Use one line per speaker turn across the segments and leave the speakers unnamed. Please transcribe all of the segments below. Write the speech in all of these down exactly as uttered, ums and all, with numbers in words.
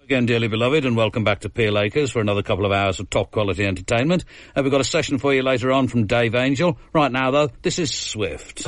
Again, dearly beloved, and welcome back to Peel Acres for another couple of hours of top-quality entertainment. Uh, we've got a session for you later on from Dave Angel. Right now, though, this is Swift.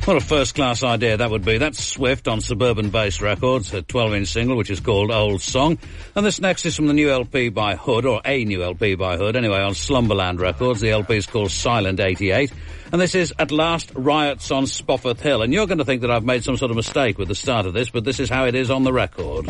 What a first-class idea that would be. That's Swift on Suburban Bass Records, a twelve-inch single which is called Old Song. And this next is from the new L P by Hood, or a new L P by Hood, anyway, on Slumberland Records. The L P is called Silent eighty-eight. And this is At Last Riots on Spofford Hill. And you're going to think that I've made some sort of mistake with the start of this, but this is how it is on the record.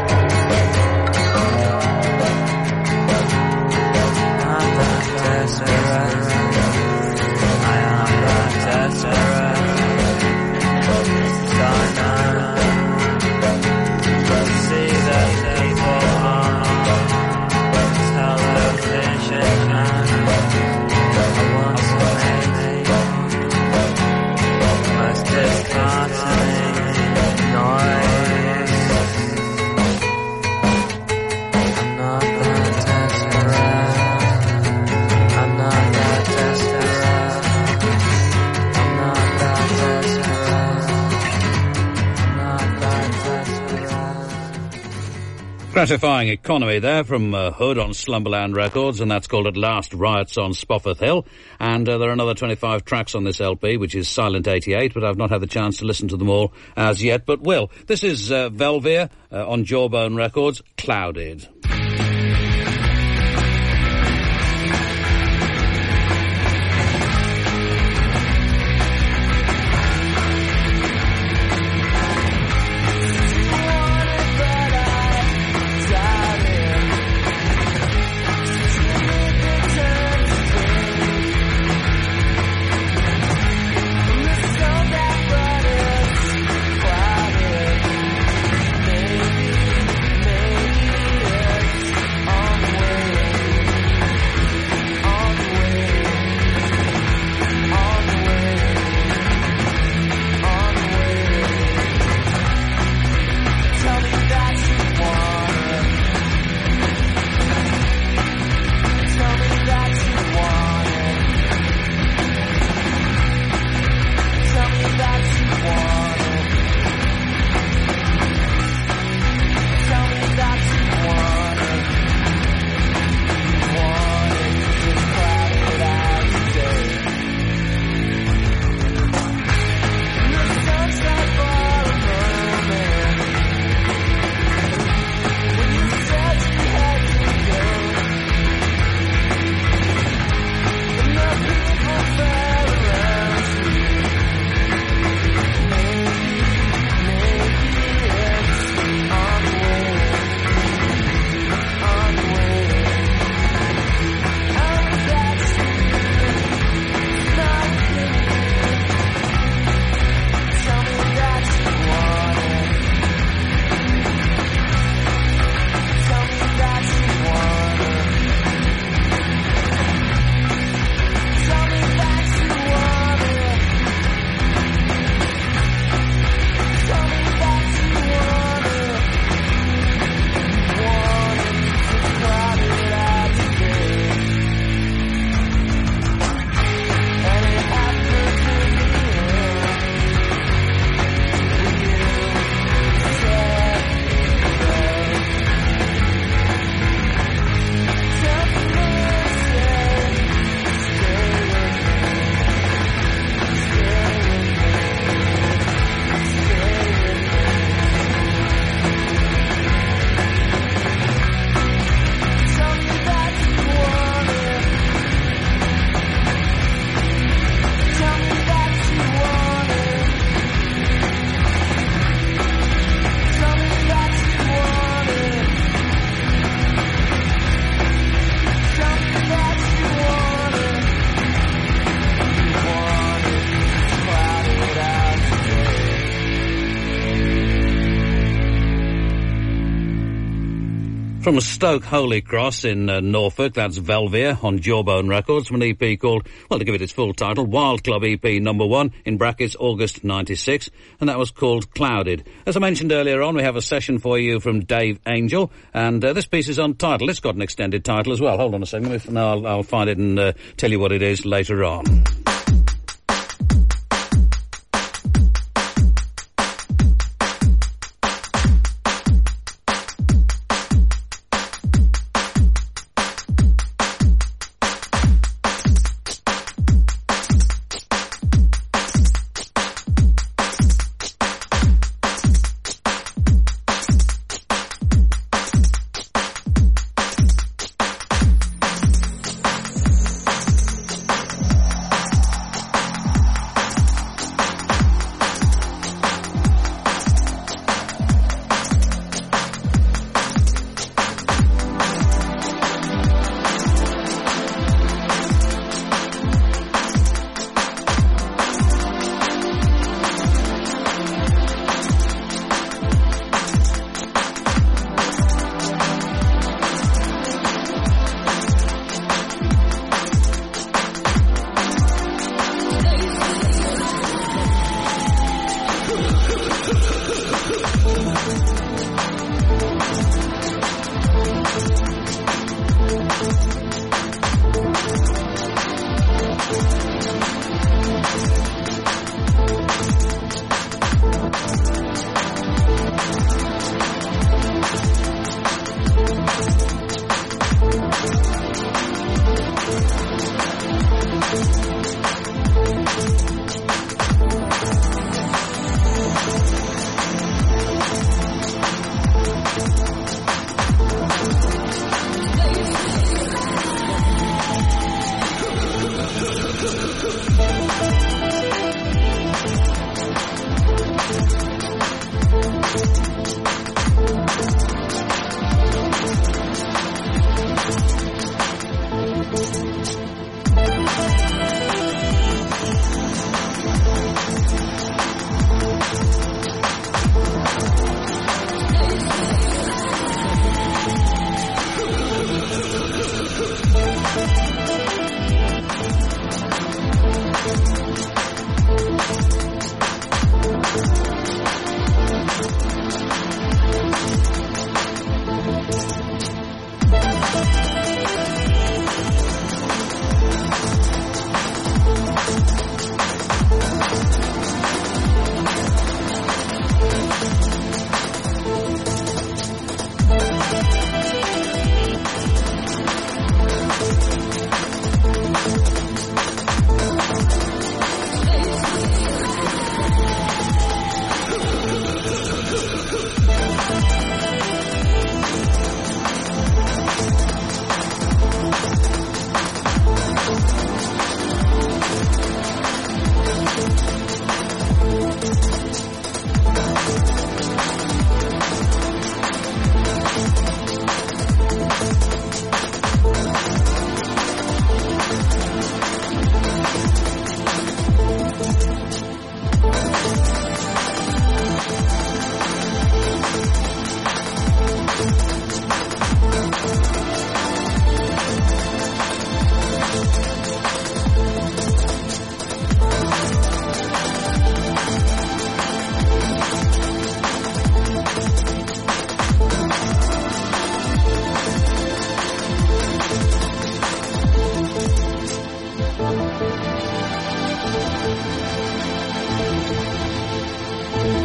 Gratifying economy there from uh, Hood on Slumberland Records, and that's called At Last Riots on Spofford Hill. And uh, there are another twenty-five tracks on this L P, which is Silent eighty-eight, but I've not had the chance to listen to them all as yet, but will. This is uh, Velveer uh, on Jawbone Records, Clouded. From Stoke Holy Cross in uh, Norfolk, that's Velveer on Jawbone Records, from an E P called, well, to give it its full title, Wild Club E P number one, in brackets, August ninety-six, and that was called Clouded. As I mentioned earlier on, we have a session for you from Dave Angel, and uh, this piece is untitled. It's got an extended title as well. Hold on a second, if, no, I'll, I'll find it and uh, tell you what it is later on.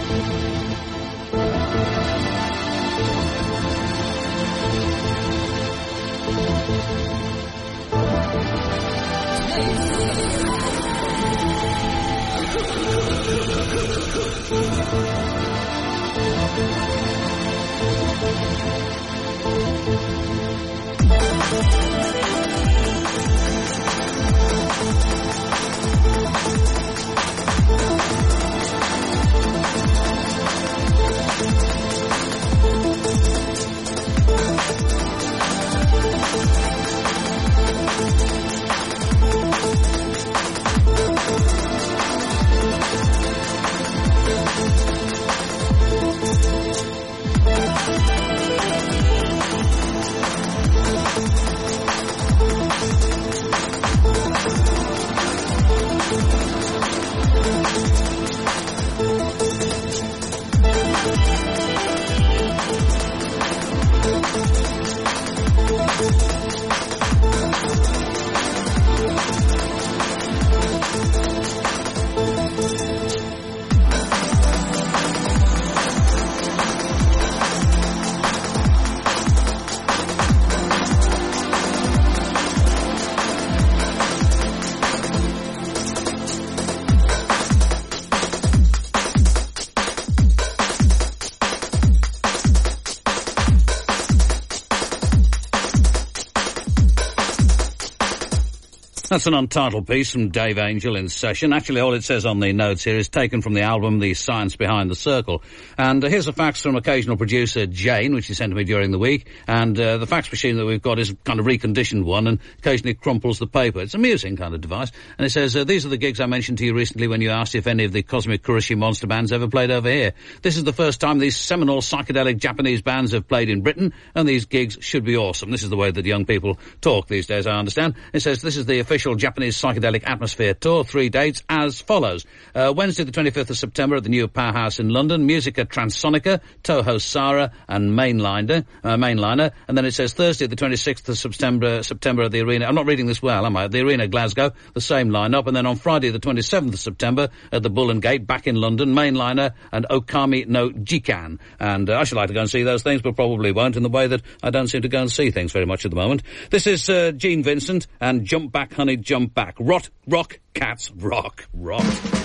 That's an untitled piece from Dave Angel in Session. Actually, all it says on the notes here is taken from the album The Science Behind the Circle. And uh, here's a fax from occasional producer Jane, which he sent to me during the week. And uh, the fax machine that we've got is kind of reconditioned one and occasionally crumples the paper. It's a amusing kind of device. And it says, uh, these are the gigs I mentioned to you recently when you asked if any of the Cosmic Kurushi monster bands ever played over here. This is the first time these seminal psychedelic Japanese bands have played in Britain, and these gigs should be awesome. This is the way that young people talk these days, I understand. It says, this is the official Japanese Psychedelic Atmosphere Tour, three dates as follows. Uh, Wednesday the twenty-fifth of September at the new Powerhouse in London, Musica Transonica, Toho Sara and Mainliner, uh, Mainliner, and then it says Thursday the twenty-sixth of September, September at the Arena, I'm not reading this well, am I? At the Arena Glasgow, the same lineup, and then on Friday the twenty-seventh of September at the Bull and Gate, back in London, Mainliner and Okami no Jikan. And uh, I should like to go and see those things, but probably won't, in the way that I don't seem to go and see things very much at the moment. This is uh, Gene Vincent and Jump Back Honey, Jump Back. Rot, rock, cats, rock, rock.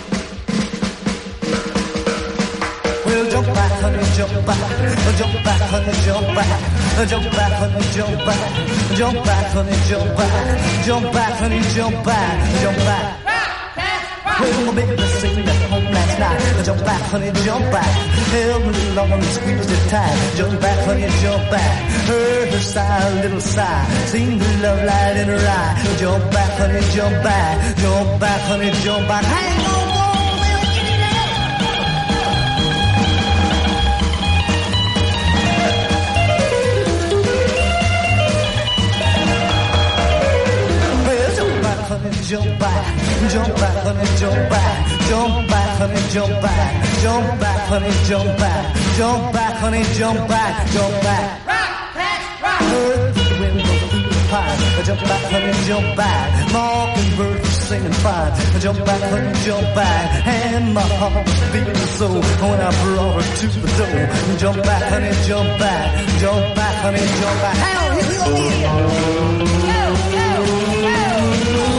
Well, jump back, honey, jump back. Jump back, honey, jump back. Jump back, honey, jump back. Jump back, honey, jump back. Jump back, honey, jump back. Jump back. Well, my baby singing at home last night. Jump back, honey, jump back. Held me long and squeezed it tight. Jump back, honey, jump back. Heard her sigh, a little sigh. Seen the love light in her eye. Jump back, honey, jump back. Jump back, honey, jump back. Hang on. Jump back, jump back, honey, jump back. Jump back, honey, jump back. Jump back, honey, jump back. Jump back, honey, jump back. Jump back. Rock, cats, rock. Heard the wind go through the pine. Jump back, honey, jump back. Mockingbird was singing fine. Jump back, honey, jump back. And my heart was beating so when I brought her to the door. Jump back, honey, jump back. Jump back, honey, jump back. Hang on, here we go again. Go, go, go.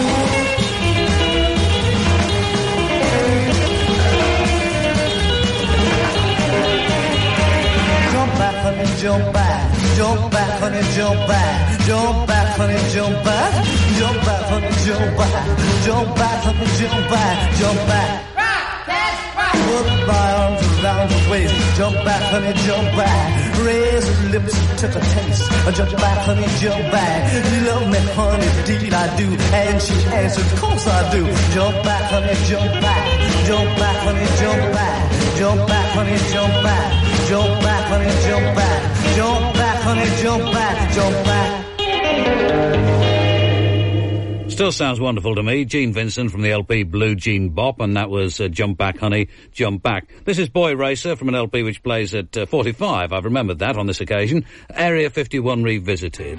Jump back, jump back, honey, jump back. Jump back, honey, jump back. Jump back, honey, jump back. Jump back, honey, jump back. Jump back. Rock, that's rock. Put my arms around her waist. Jump back, honey, jump back. Raise her lips and took a taste. Jump back, honey, jump back. You love me, honey, indeed I do. And she answered, of course I do. Jump back, honey, jump back. Jump back, honey, jump back. Jump back, honey, jump back. Jump back, honey, jump back. Jump back, honey, jump back. Jump back.
Still sounds wonderful to me. Gene Vincent from the L P Blue Jean Bop, and that was uh, Jump Back, Honey, Jump Back. This is Boy Racer from an L P which plays at uh, forty-five. I've remembered that on this occasion. Area fifty-one Revisited.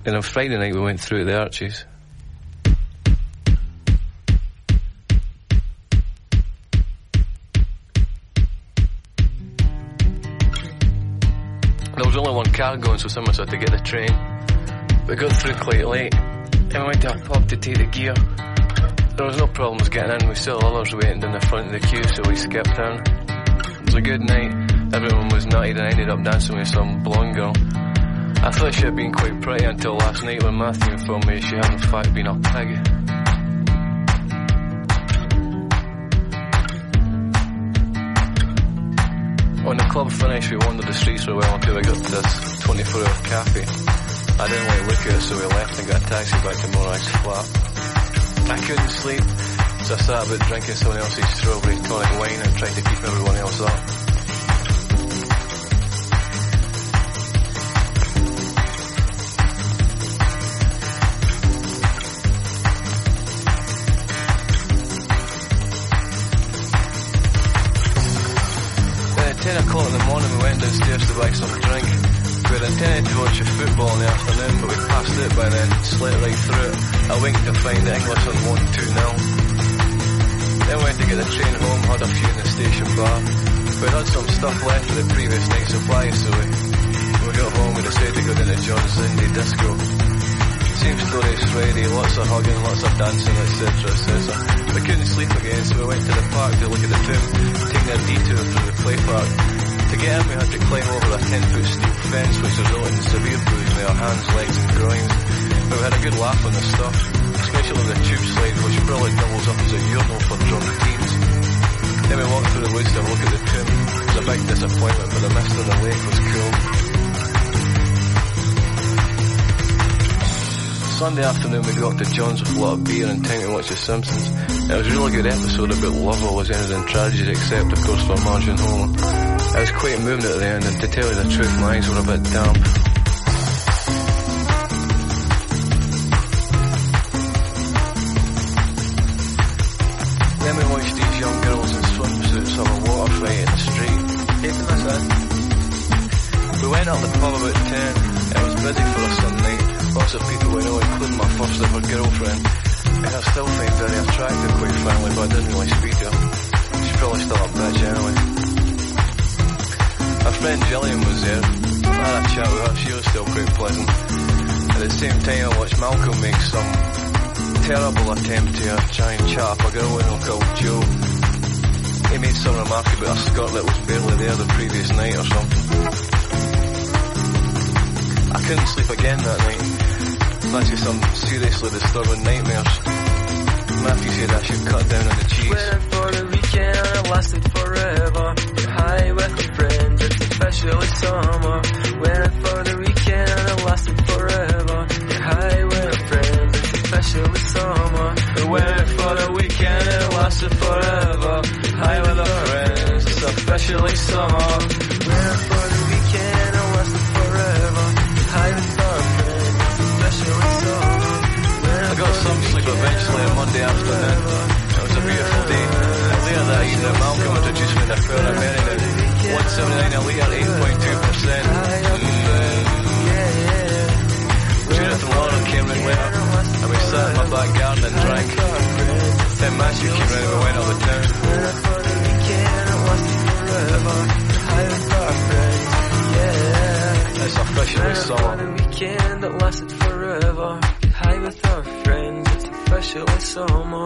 And on Friday night we went through the Arches. There was only one car going, so someone had to get the train. We got through quite late, and we went to a pub to take the gear. There was no problems getting in, we saw others waiting in the front of the queue, so we skipped in. It was a good night, everyone was nutted, and I ended up dancing with some blonde girl. I thought she had been quite pretty until last night when Matthew informed me she had in fact been a pig. When the club finished, we wandered the streets for a while until we got to this twenty-four hour cafe. I didn't like look at it, so we left and got a taxi back to Morag's flat. I couldn't sleep, so I sat about drinking someone else's strawberry tonic wine and tried to keep everyone else up. ten o'clock in the morning we went downstairs to buy some drink. We had intended to watch the football in the afternoon, but we passed it by then, slit right through it. I winked to find the English on one two nil. Then we went to get the train home, had a few in the station bar. We had some stuff left for the previous night's supply, so we, when we got home we decided to go down to John's Indie Disco. Same story as Friday, lots of hugging, lots of dancing, et cetera, et cetera. We couldn't sleep again, so we went to the park to look at the tomb, taking a detour through the play park. To get in, we had to climb over a ten foot steel fence, which resulted in severe bruising with our hands, legs and groins. But we had a good laugh on the stuff, especially the tube slide, which probably doubles up as a urinal for drunk teens. Then we walked through the woods to have a look at the tomb. It was a big disappointment, but the mist on the lake was cool. Sunday afternoon we got up to John's with a lot of beer and time to watch The Simpsons. It was a really good episode about love always ended in tragedy, except of course for Marge and Homer. I was quite moved at the end, and to tell you the truth, my eyes were a bit damp. Then we watched these young girls in swimsuits have a water fight in the street. Even as that. We went up the pub about ten. It was busy for us some night. Lots of people we know, including my first ever girlfriend. And I still find very attractive, quite frankly, but I didn't really speak to her. She's probably still a bitch anyway. My friend Gillian was there. I had a chat with her, she was still quite pleasant. At the same time I watched Malcolm make some terrible attempt to try and chat up a girl we know called Jo. He made some remark about a skirt that was barely there the previous night or something. I couldn't sleep again that night. Actually some seriously disturbing nightmares. Matthew said I should cut down on the cheese.
Waiting for the weekend and it lasted forever. You're high with a friend, it's especially summer. Waiting for the weekend and it lasted forever. You're high with a friend, it's especially summer. We're waiting for the weekend and it lasted forever. High with a friend, it's especially summer. Waiting for the weekend and it lasted forever. High with our friend, it's especially summer.
I got some sleep eventually on Monday afternoon. It was a beautiful day. And later that evening, Malcolm introduced me to a fair American. one seventy-nine a litre, eight point two percent. Judith and Lauren came in later, and we sat in my back garden and drank. Then Matthew came round and we went up the town. It's officially summer.
Weekend that lasted forever. High with our friends, it's officially summer.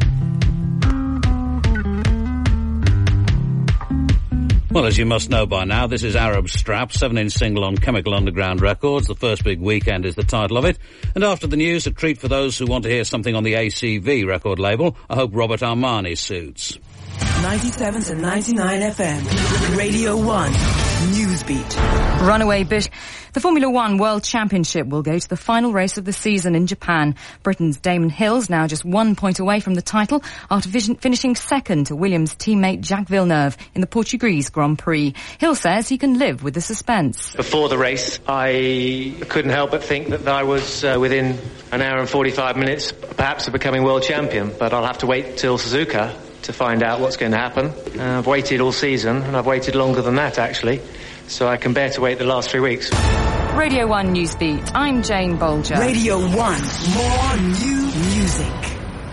Well, as you must know by now, this is Arab Strap, seven-inch single on Chemical Underground Records. The First Big Weekend is the title of it. And after the news, a treat for those who want to hear something on the A C V record label. I hope Robert Armani suits.
ninety-seven to ninety-nine F M, Radio one, Newsbeat.
Runaway bit. The Formula One World Championship will go to the final race of the season in Japan. Britain's Damon Hill's now just one point away from the title after vision- finishing second to Williams' teammate Jacques Villeneuve in the Portuguese Grand Prix. Hill says he can live with the suspense.
Before the race, I couldn't help but think that I was uh, within an hour and forty-five minutes, perhaps, of becoming world champion. But I'll have to wait till Suzuka to find out what's going to happen. Uh, I've waited all season, and I've waited longer than that, actually. So I can bear to wait the last three weeks.
Radio one Newsbeat. I'm Jane Bolger.
Radio one. More new music.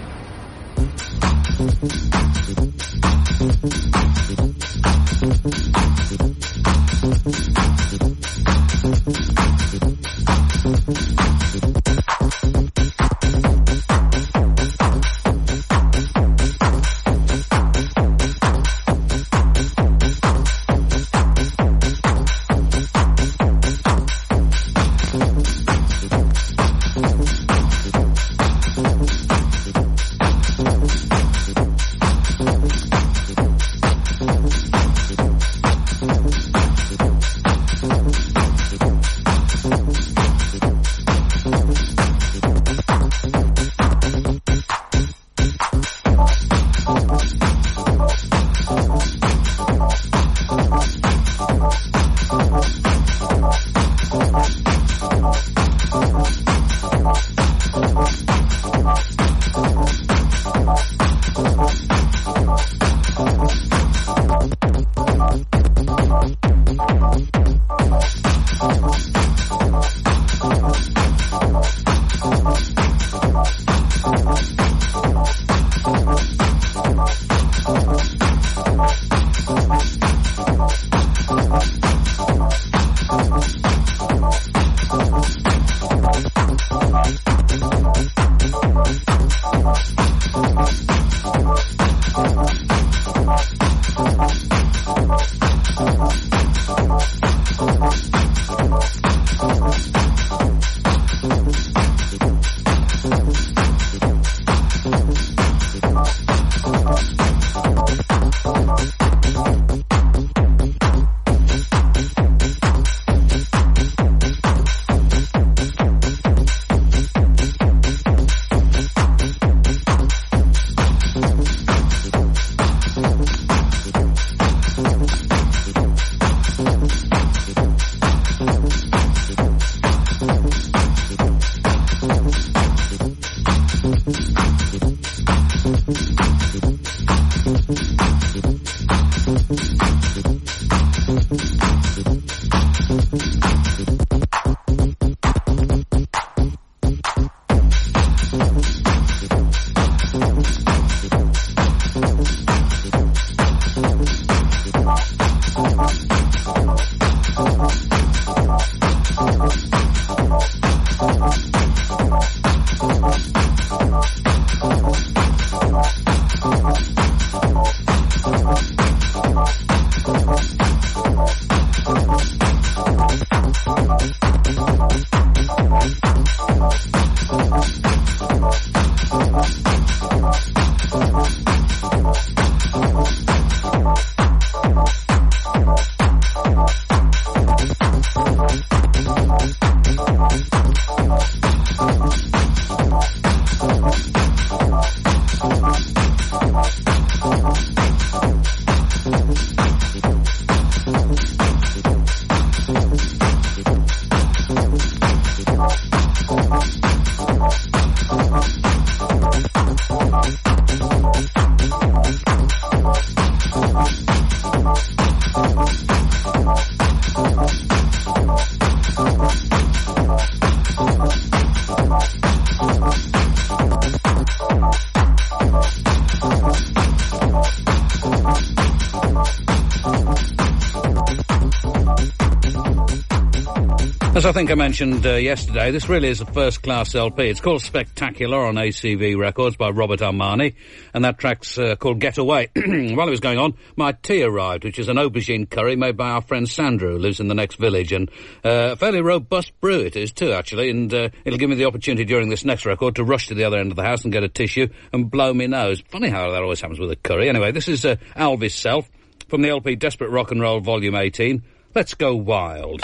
As I think I mentioned uh, yesterday, this really is a first-class L P. It's called Spectacular on A C V Records by Robert Armani, and that track's uh, called Get Away. While it was going on, my tea arrived, which is an aubergine curry made by our friend Sandra, who lives in the next village, and uh, a fairly robust brew it is too, actually, and uh, it'll give me the opportunity during this next record to rush to the other end of the house and get a tissue and blow me nose. Funny how that always happens with a curry. Anyway, this is uh, Alvis Self from the L P Desperate Rock and Roll Volume eighteen. Let's Go Wild.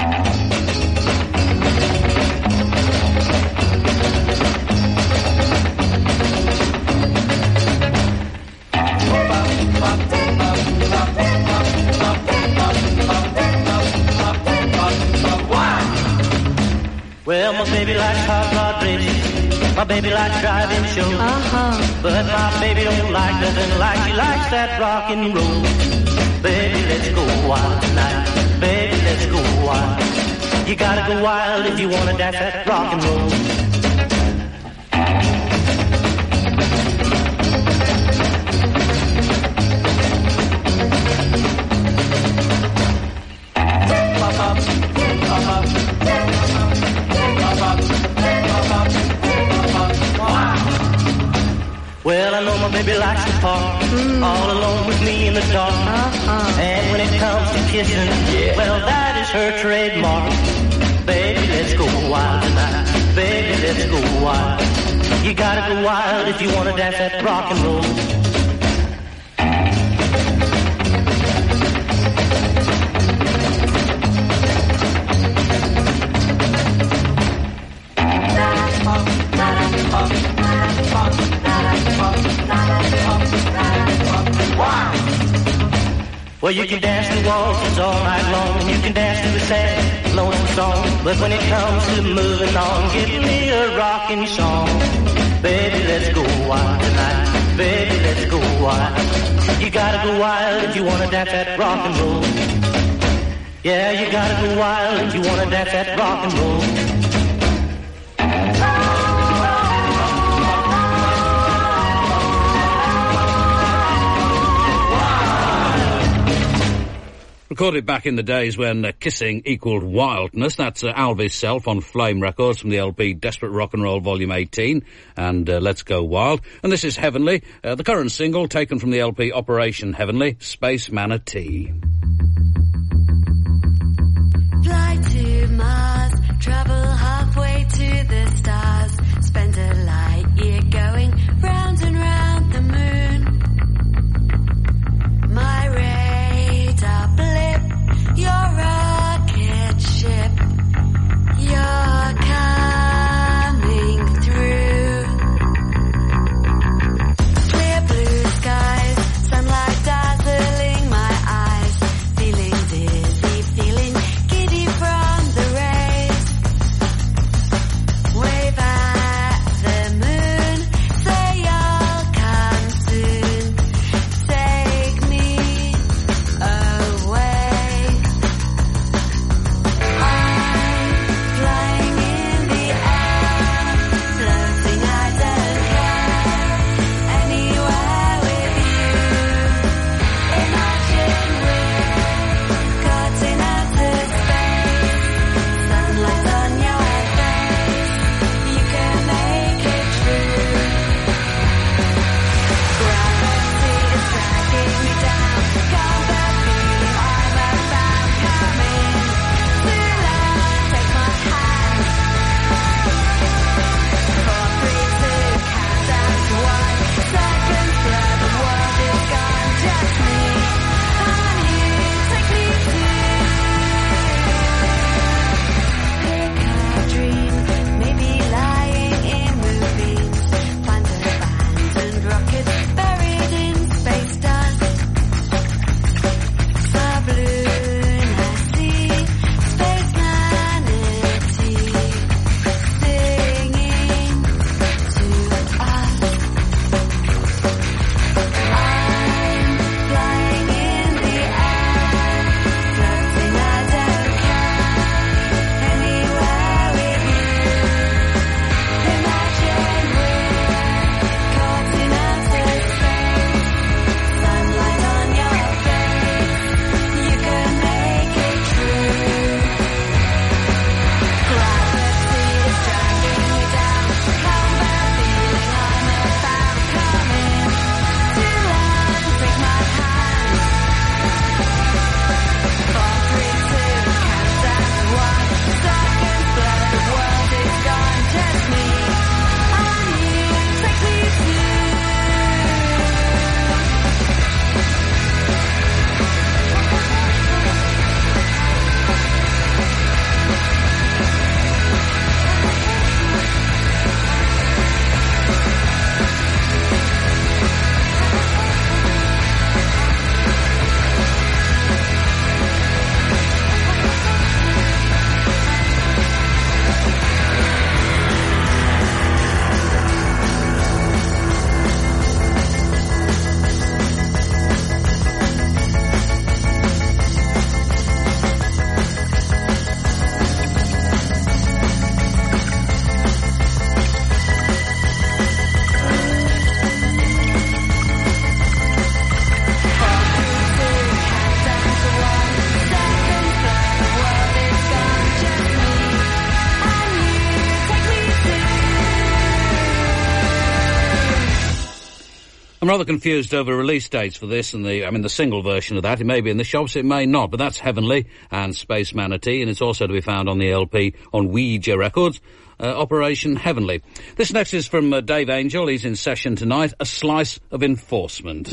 Well, my baby likes hot rod racing, my baby likes driving shows, uh-huh. But my baby don't like nothing like, he likes that rock and roll. Baby, let's go wild tonight, baby, let's go wild. You gotta go wild if you wanna dance that rock and roll. Well, I know my baby likes to park, mm. all alone with me in the dark. Uh-huh. And when it comes to kissing, yeah. well, that is her trademark. Baby, let's go wild tonight. Baby, let's go wild. You gotta go wild if you wanna dance that rock and roll. Well, you can dance the waltzes all night long, and you can dance to the sad, lonesome song. But when it comes to moving on, give me a rocking song. Baby, let's go wild tonight. Baby, let's go wild. You gotta go wild if you wanna dance that rock and roll. Yeah, you gotta go wild if you wanna dance that rock and roll.
Recorded back in the days when uh, kissing equaled wildness. That's uh, Alvis Self on Flame Records from the L P Desperate Rock and Roll Volume eighteen and uh, Let's Go Wild. And this is Heavenly, uh, the current single taken from the L P Operation Heavenly, Space Manatee.
Fly to Mars, travel halfway to the stars, spend a light year going round and round the moon. My radar blip, your rocket ship, you're coming through. Clear blue skies, sunlight dazzling my eyes, feeling dizzy, feeling giddy from the rays.
I'm rather confused over release dates for this and the, I mean, the single version of that. It may be in the shops, it may not, but that's Heavenly and Space Manatee, and it's also to be found on the L P on Ouija Records. Uh, Operation Heavenly. This next is from uh, Dave Angel. He's in session tonight. A Slice of Enforcement.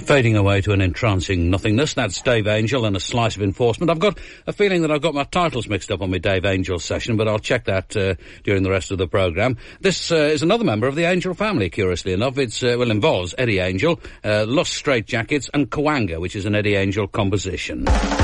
Fading away to an entrancing nothingness. That's Dave Angel and A Slice of Enforcement. I've got a feeling that I've got my titles mixed up on my Dave Angel session, but I'll check that uh, during the rest of the programme. This uh, is another member of the Angel family, curiously enough. It's, uh, well, involves Eddie Angel, uh, Los Straitjackets and Kawanga, which is an Eddie Angel composition.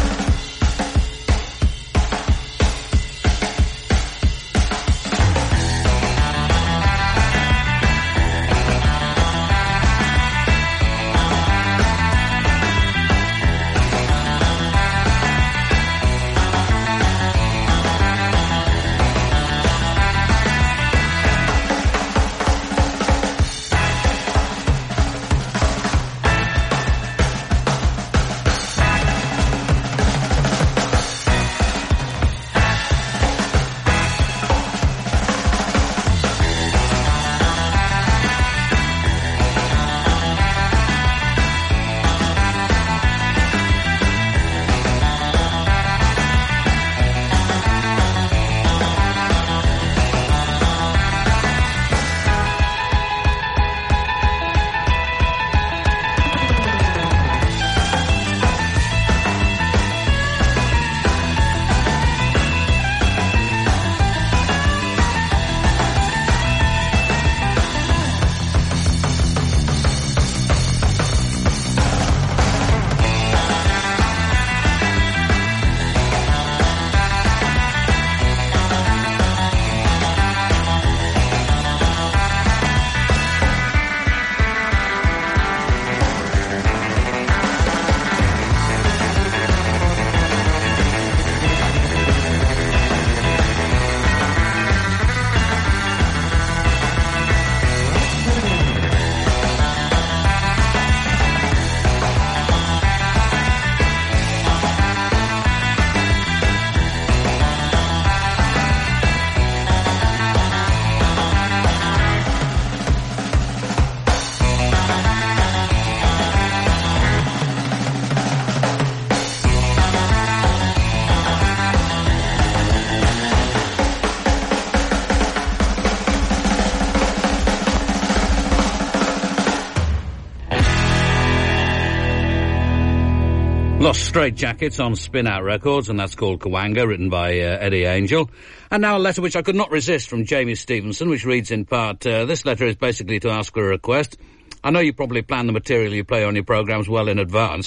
Los Straitjackets on Spin Out Records, and that's called Kawanga, written by uh, Eddie Angel. And now a letter which I could not resist from Jamie Stevenson, which reads in part, uh, this letter is basically to ask for a request. I know you probably plan the material you play on your programmes well in advance.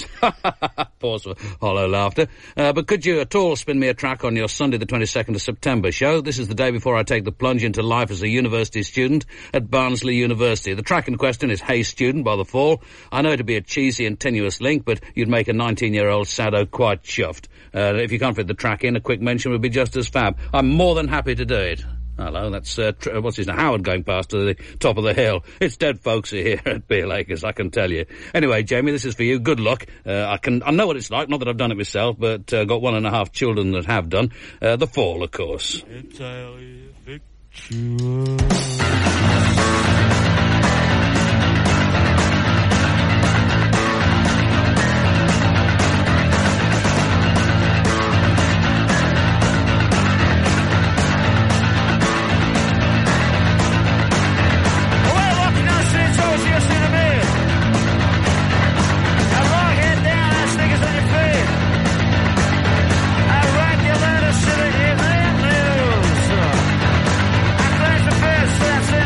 Pause for hollow laughter. Uh, but could you at all spin me a track on your Sunday the twenty-second of September show? This is the day before I take the plunge into life as a university student at Barnsley University. The track in question is Hey Student by The Fall. I know it'd be a cheesy and tenuous link, but you'd make a nineteen-year-old Sado quite chuffed. Uh, if you can't fit the track in, a quick mention would be just as fab. I'm more than happy to do it. Hello, that's, uh, tr- what's his name, Howard going past to the top of the hill. It's dead folksy here at Beer Lakers, I can tell you. Anyway, Jamie, this is for you. Good luck. Uh, I can, I know what it's like, not that I've done it myself, but, uh, got one and a half children that have done. Uh, The Fall, of course.
Entirely fictional.
That's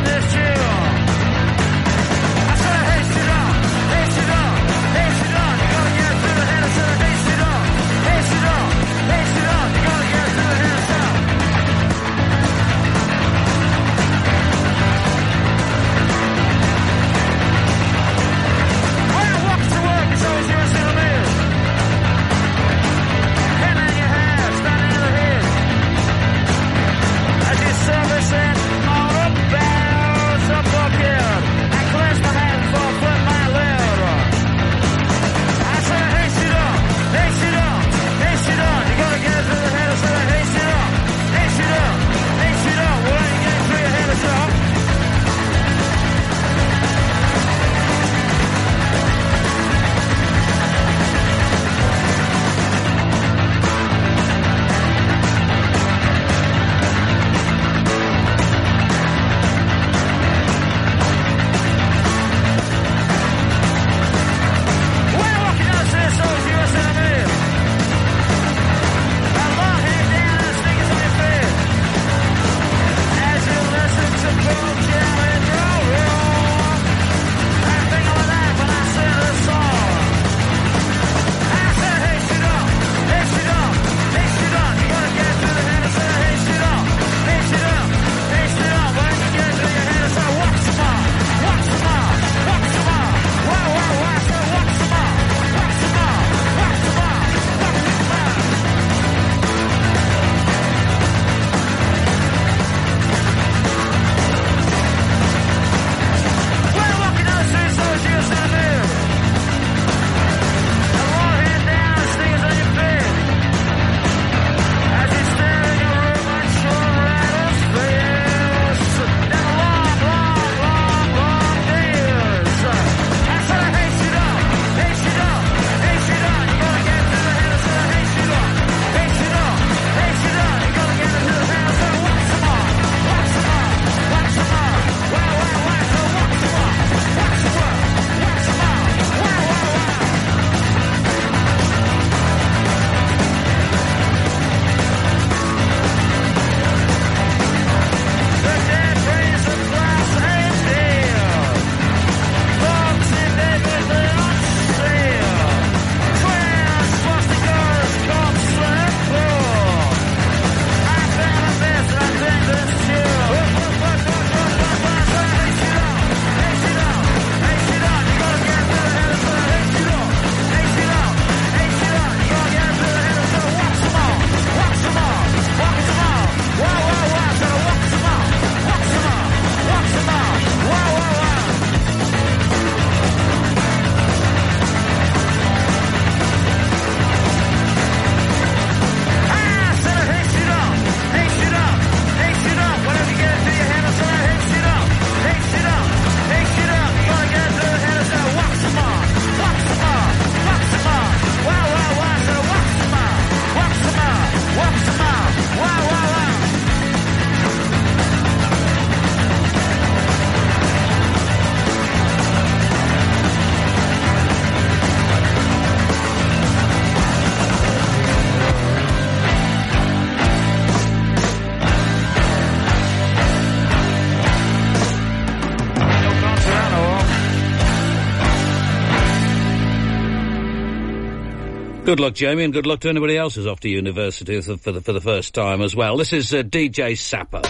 Good luck, Jamie, and good luck to anybody else who's off to university for the, for the first time as well. This is uh, D J Sappo.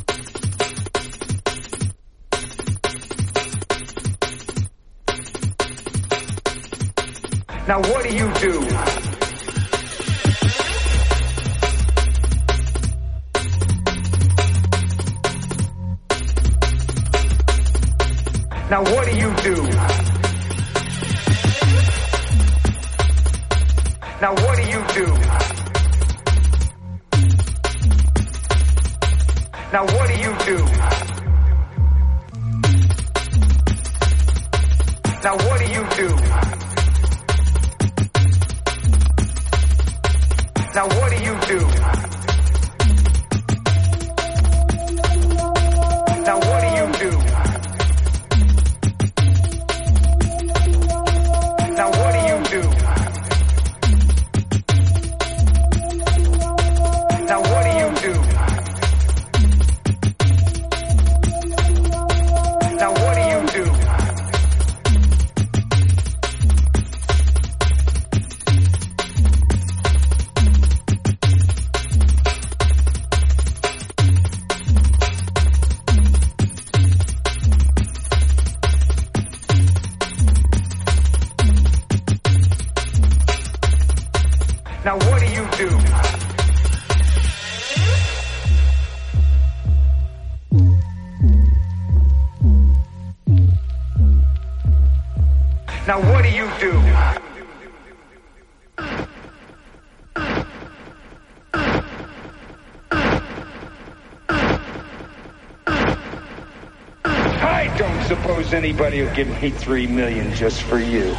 Now what do you do? Now what do you do? Now what do you do? Now what do you do? Now what do you do? Now what do you do? Now what do you do? Now what do you do? Now what do you do? Now what do you do? Now what do you do? Now what do you do? I don't suppose anybody will give me three million just for you.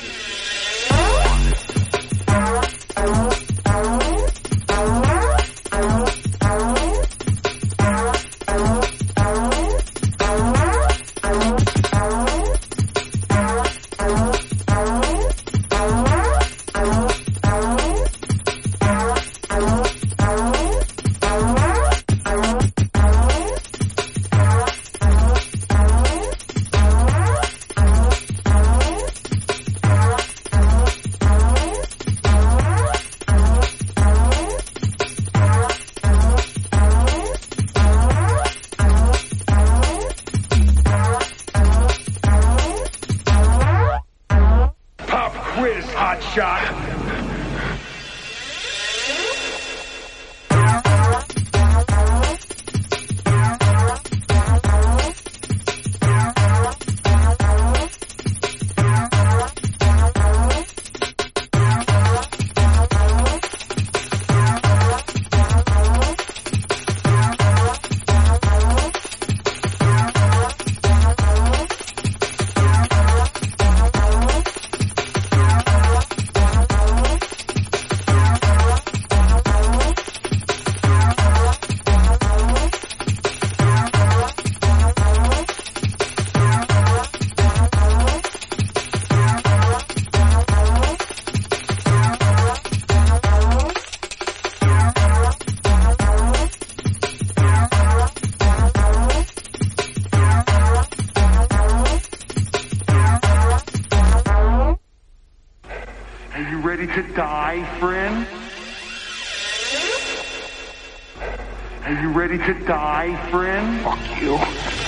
To die, friend? Fuck you.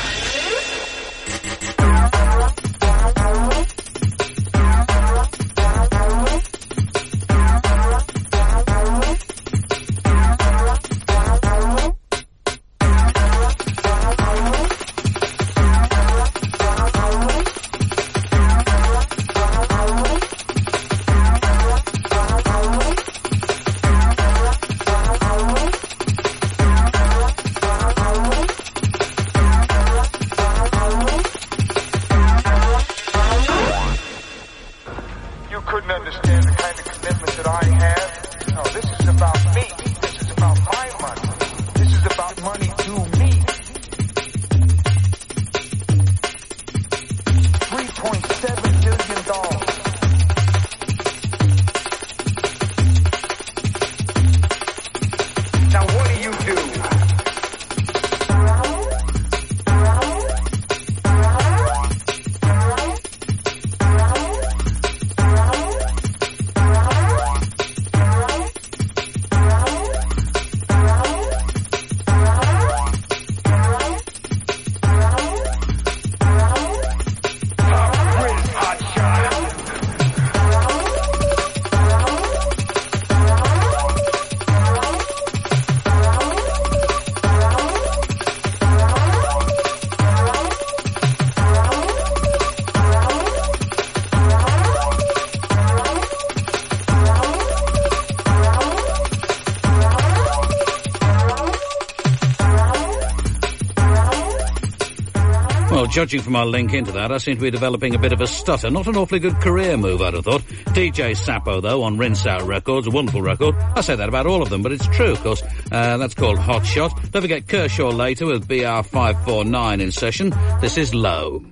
do.
judging from our link into that, I seem to be developing a bit of a stutter. Not an awfully good career move, I'd have thought. D J Sappo, though, on Rinse Out Records, a wonderful record. I say that about all of them, but it's true, of course. Uh, that's called Hot Shot. Don't forget Kershaw later with B R five four nine in session. This is Low.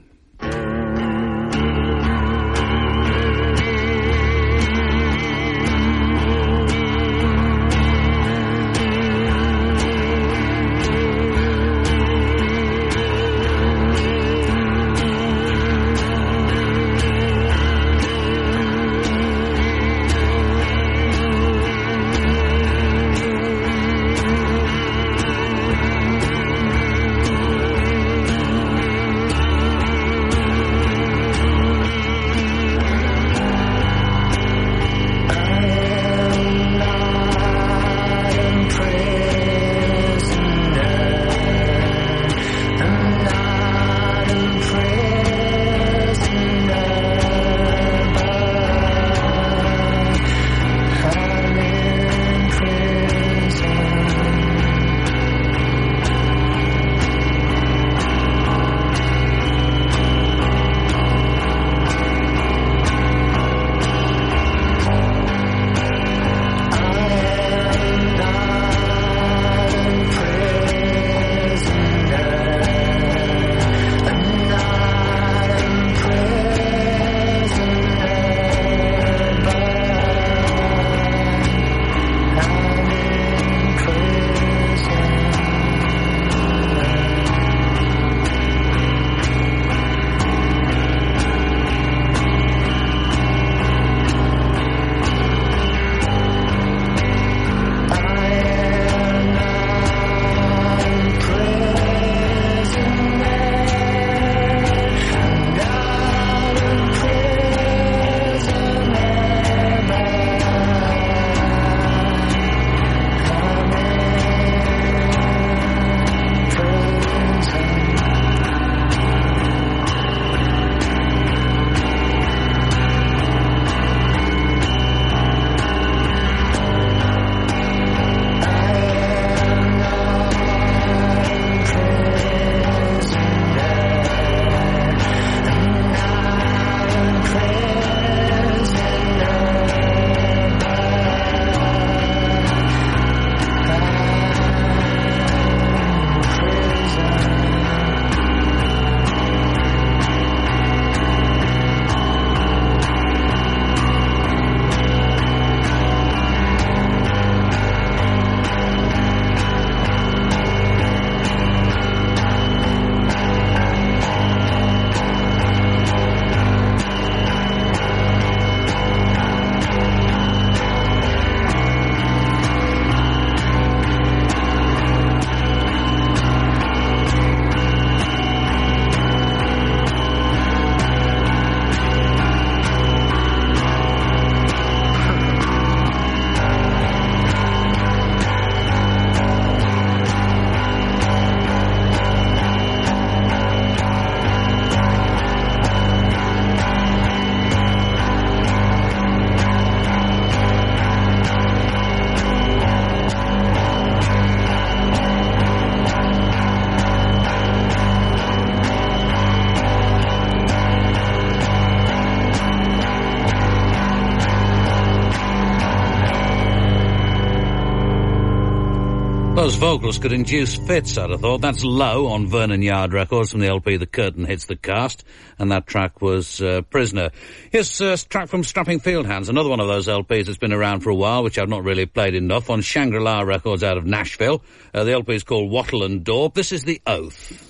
Those vocals could induce fits, I'd have thought. That's Low on Vernon Yard Records from the L P The Curtain Hits the Cast, and that track was uh, Prisoner. Here's a uh, track from Strapping Field Hands, another one of those L Ps that's been around for a while, which I've not really played enough, on Shangri-La Records out of Nashville. Uh, the L P is called Wattle and Daub. This is The Oath.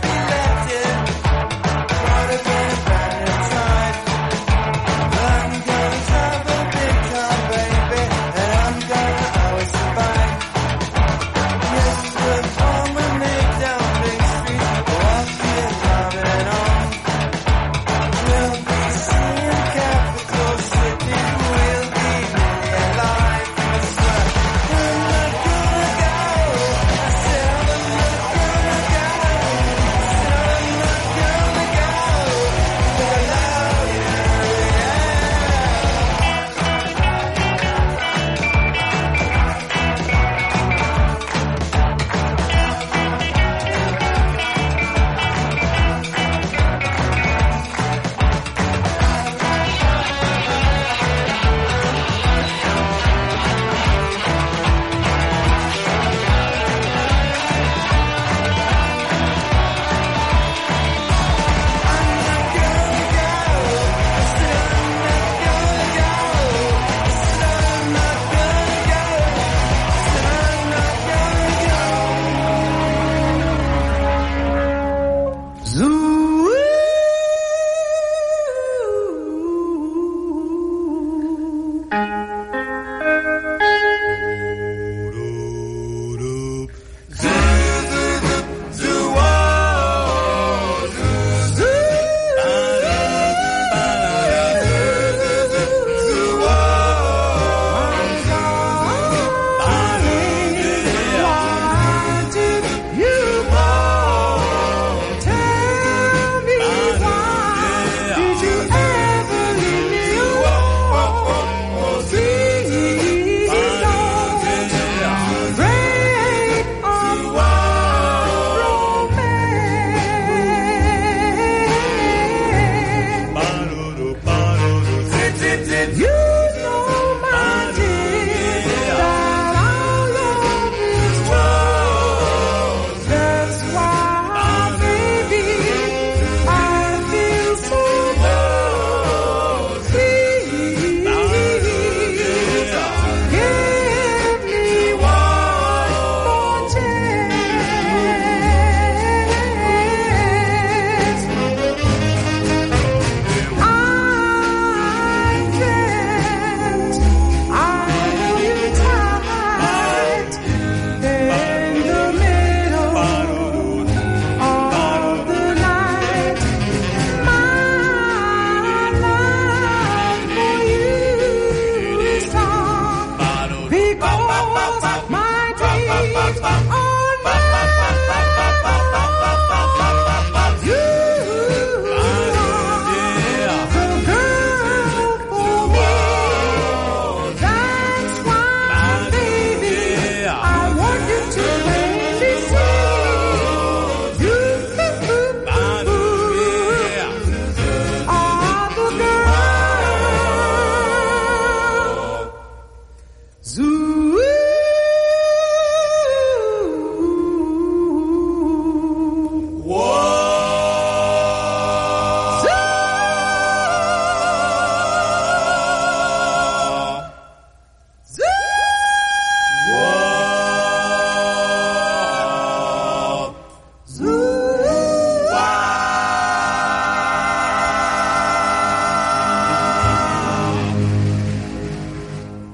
Run,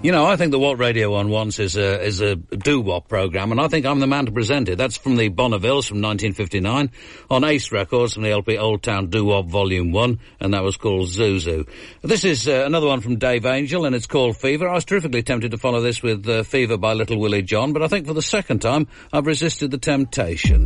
You know, I think that what Radio One wants is a, is a doo-wop programme, and I think I'm the man to present it. That's from the Bonnevilles from nineteen fifty-nine, on Ace Records from the L P Old Town Doo-Wop Volume one, and that was called Zuzu. This is uh, another one from Dave Angel, and it's called Fever. I was terrifically tempted to follow this with uh, Fever by Little Willie John, but I think for the second time I've resisted the temptation.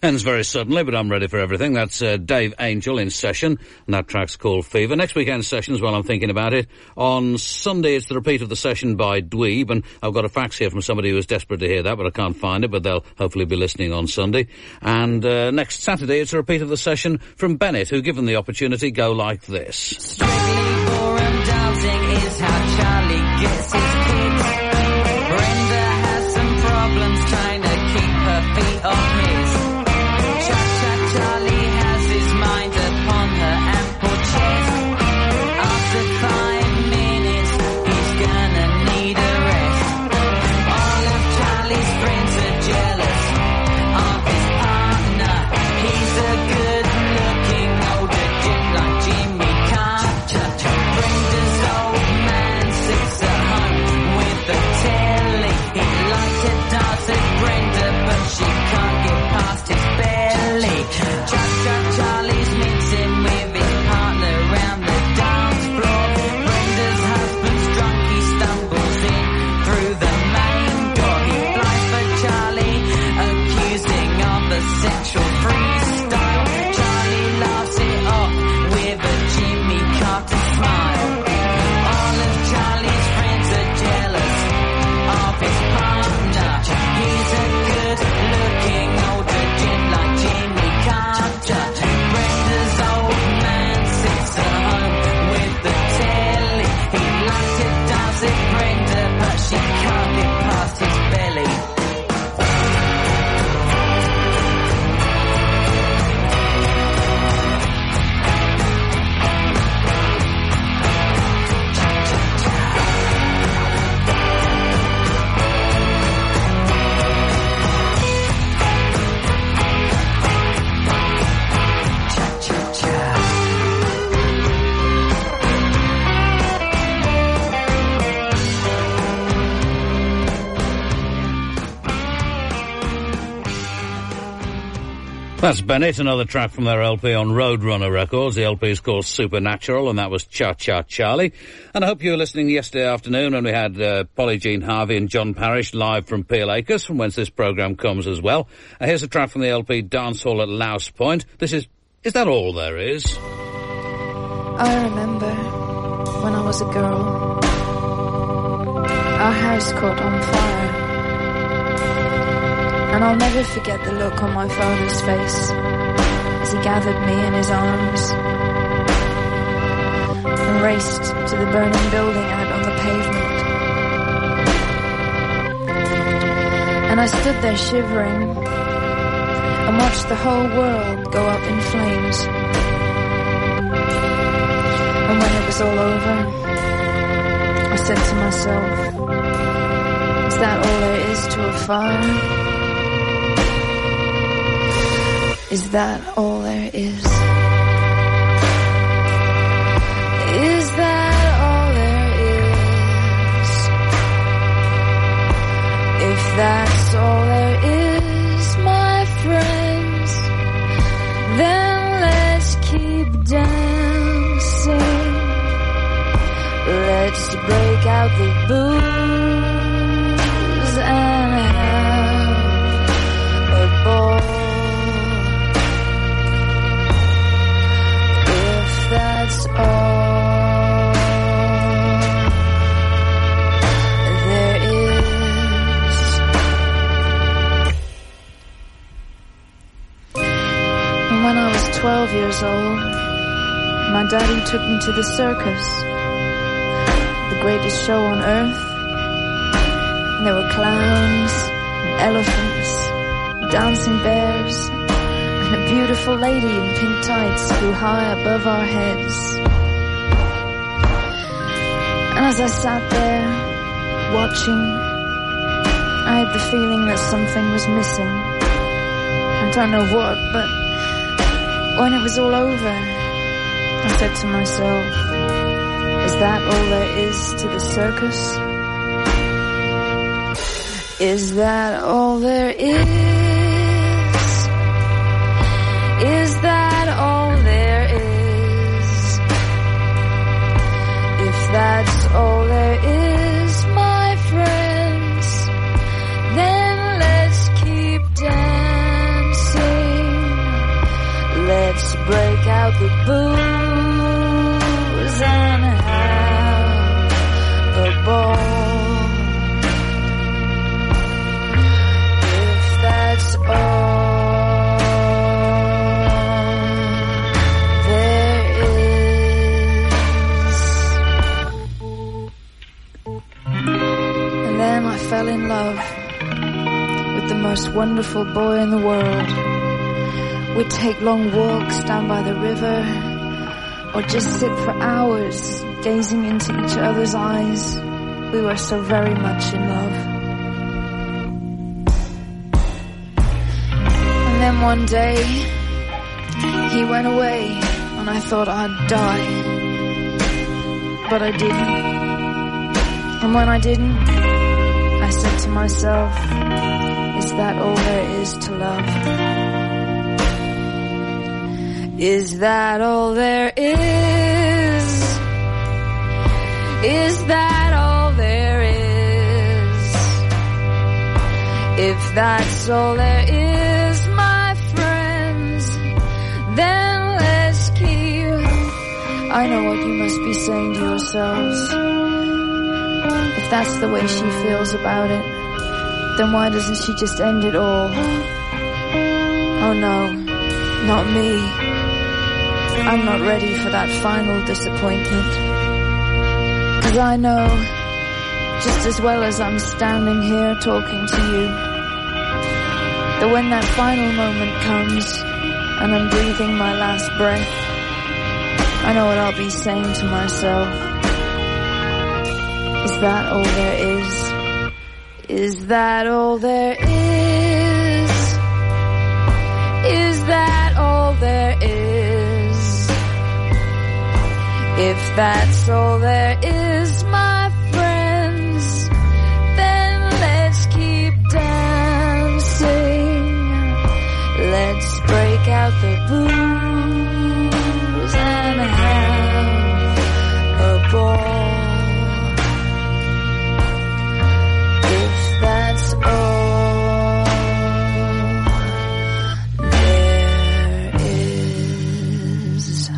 Ends very suddenly, but I'm ready for everything. That's uh, Dave Angel in Session, and that track's called Fever. Next weekend's sessions, while I'm thinking about it, on Sunday it's the repeat of the session by Dweeb, and I've got a fax here from somebody who was desperate to hear that, but I can't find it, but they'll hopefully be listening on Sunday. And uh, next Saturday it's a repeat of the session from Bennett, who, given the opportunity, go like this.
Strictly ballroom dancing is how Charlie gets his kicks. Brenda has some problems trying to keep her feet off his. Cha-cha Charlie has his mind upon her ample chest. After five minutes, he's gonna need a rest. All of Charlie's friends are jealous of his partner. He's a good-looking older gent like Jimmy Carter. Brenda's old man sits at home with the telly. He'd like to dance with Brenda, but she can't get past his belly. Cha-cha Charlie's mincing with his partner round the dance floor. Brenda's husband's drunk, he stumbles in through the main door. He flies for Charlie, accusing of a sexual freestyle. Charlie laughs it off with a Jimmy Carter smile. All of Charlie's friends are jealous of his partner. He's a good-looking older gent like Jimmy Carter. Brenda's old man sits at home with the telly. He'd like to dance with Brenda, but she can't get past his belly.
That's Bennett, another track from their L P on Roadrunner Records. The L P is called Supernatural, and that was Cha-Cha Charlie. And I hope you were listening yesterday afternoon when we had uh, Polly Jean Harvey and John Parrish live from Peel Acres, from whence this programme comes as well. Uh, here's a track from the L P Dance Hall at Louse Point. This is... Is That All There Is?
I remember when I was a girl, our house caught on fire. And I'll never forget the look on my father's face as he gathered me in his arms and raced to the burning building out on the pavement. And I stood there shivering and watched the whole world go up in flames. And when it was all over, I said to myself, is that all there is to a fire? Is that all there is? Is that all there is? If that's all there is, my friends, then let's keep dancing. Let's break out the booze and have a ball. That's all there is. And when I was twelve years old, my daddy took me to the circus, the greatest show on earth. And there were clowns and elephants, and dancing bears, and a beautiful lady in pink tights flew high above our heads. And as I sat there, watching, I had the feeling that something was missing. I don't know what, but when it was all over, I said to myself, is that all there is to the circus? Is that all there is? Is that all there is? If that's all there is, my friends, then let's keep dancing. Let's break out the booze and have a ball. If that's all there is. And then I fell in love with the most wonderful boy in the world. We'd take long walks down by the river, or just sit for hours gazing into each other's eyes. We were so very much in love. And then one day, he went away, and I thought I'd die. But I didn't. And when I didn't, I said to myself, is that all there is to love? Is that all there is? Is that all there is? If that's all there is, my friends, then let's keep. I know what you must be saying to yourselves. If that's the way she feels about it, then why doesn't she just end it all? Oh no, not me. I'm not ready for that final disappointment. 'Cause I know, just as well as I'm standing here talking to you, that when that final moment comes and I'm breathing my last breath, I know what I'll be saying to myself. Is that all there is? Is that all there is? Is that all there is? If that's all there is, my friends, then let's keep dancing. Let's break out the booze and have a ball. If that's all there is.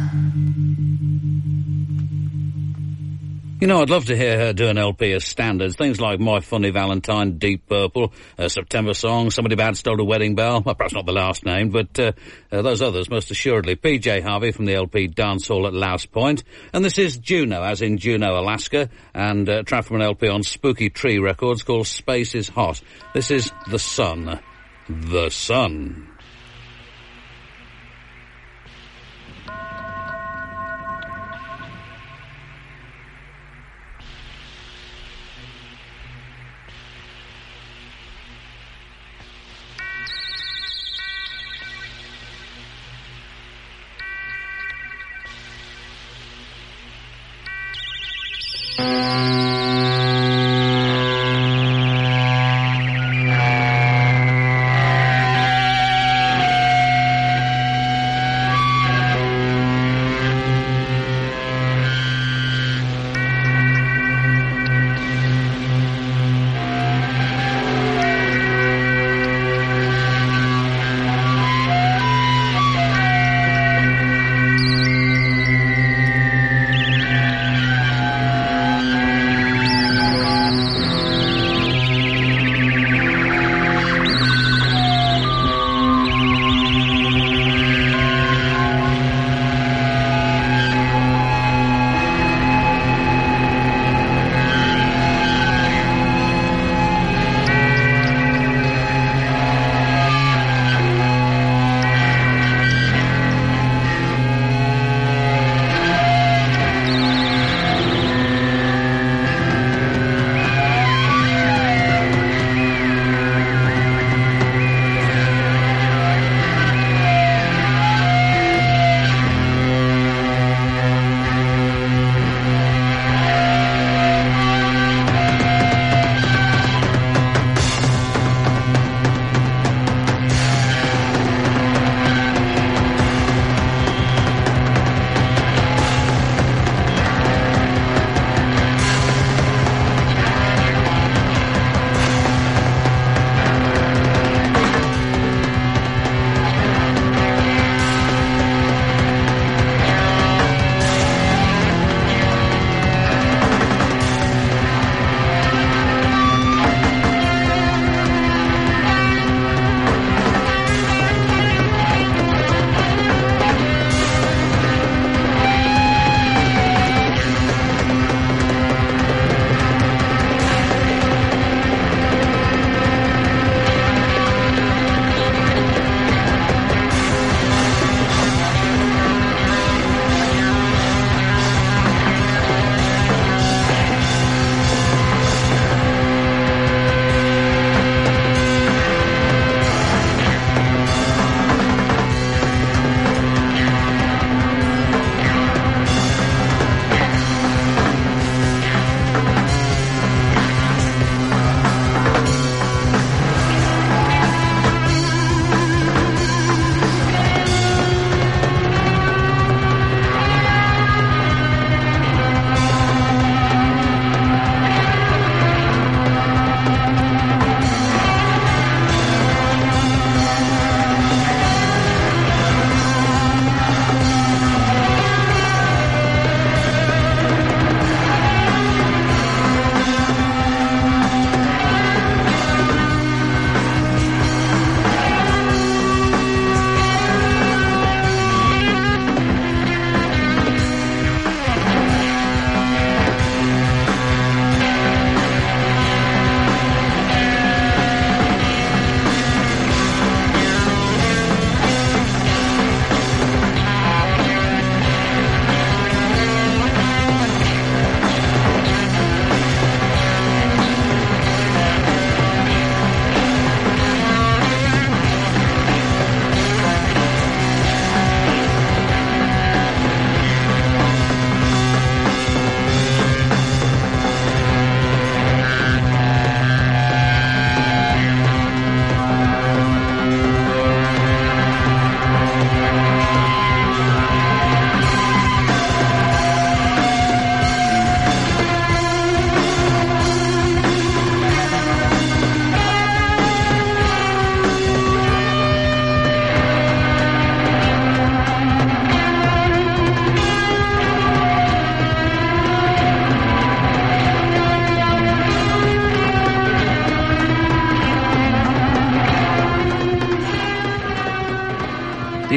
You know, I'd love to hear her do an L P as standards. Things like My Funny Valentine, Deep Purple, uh, September Song, Somebody Bad Stole a Wedding Bell. Well, perhaps not the last name, but uh, uh, those others most assuredly. P J Harvey from the L P Dance Hall at Louse Point. And this is Juneau, as in Juneau, Alaska, and a uh, track from an L P on Spooky Tree Records called Space is Hot. This is The Sun. The Sun.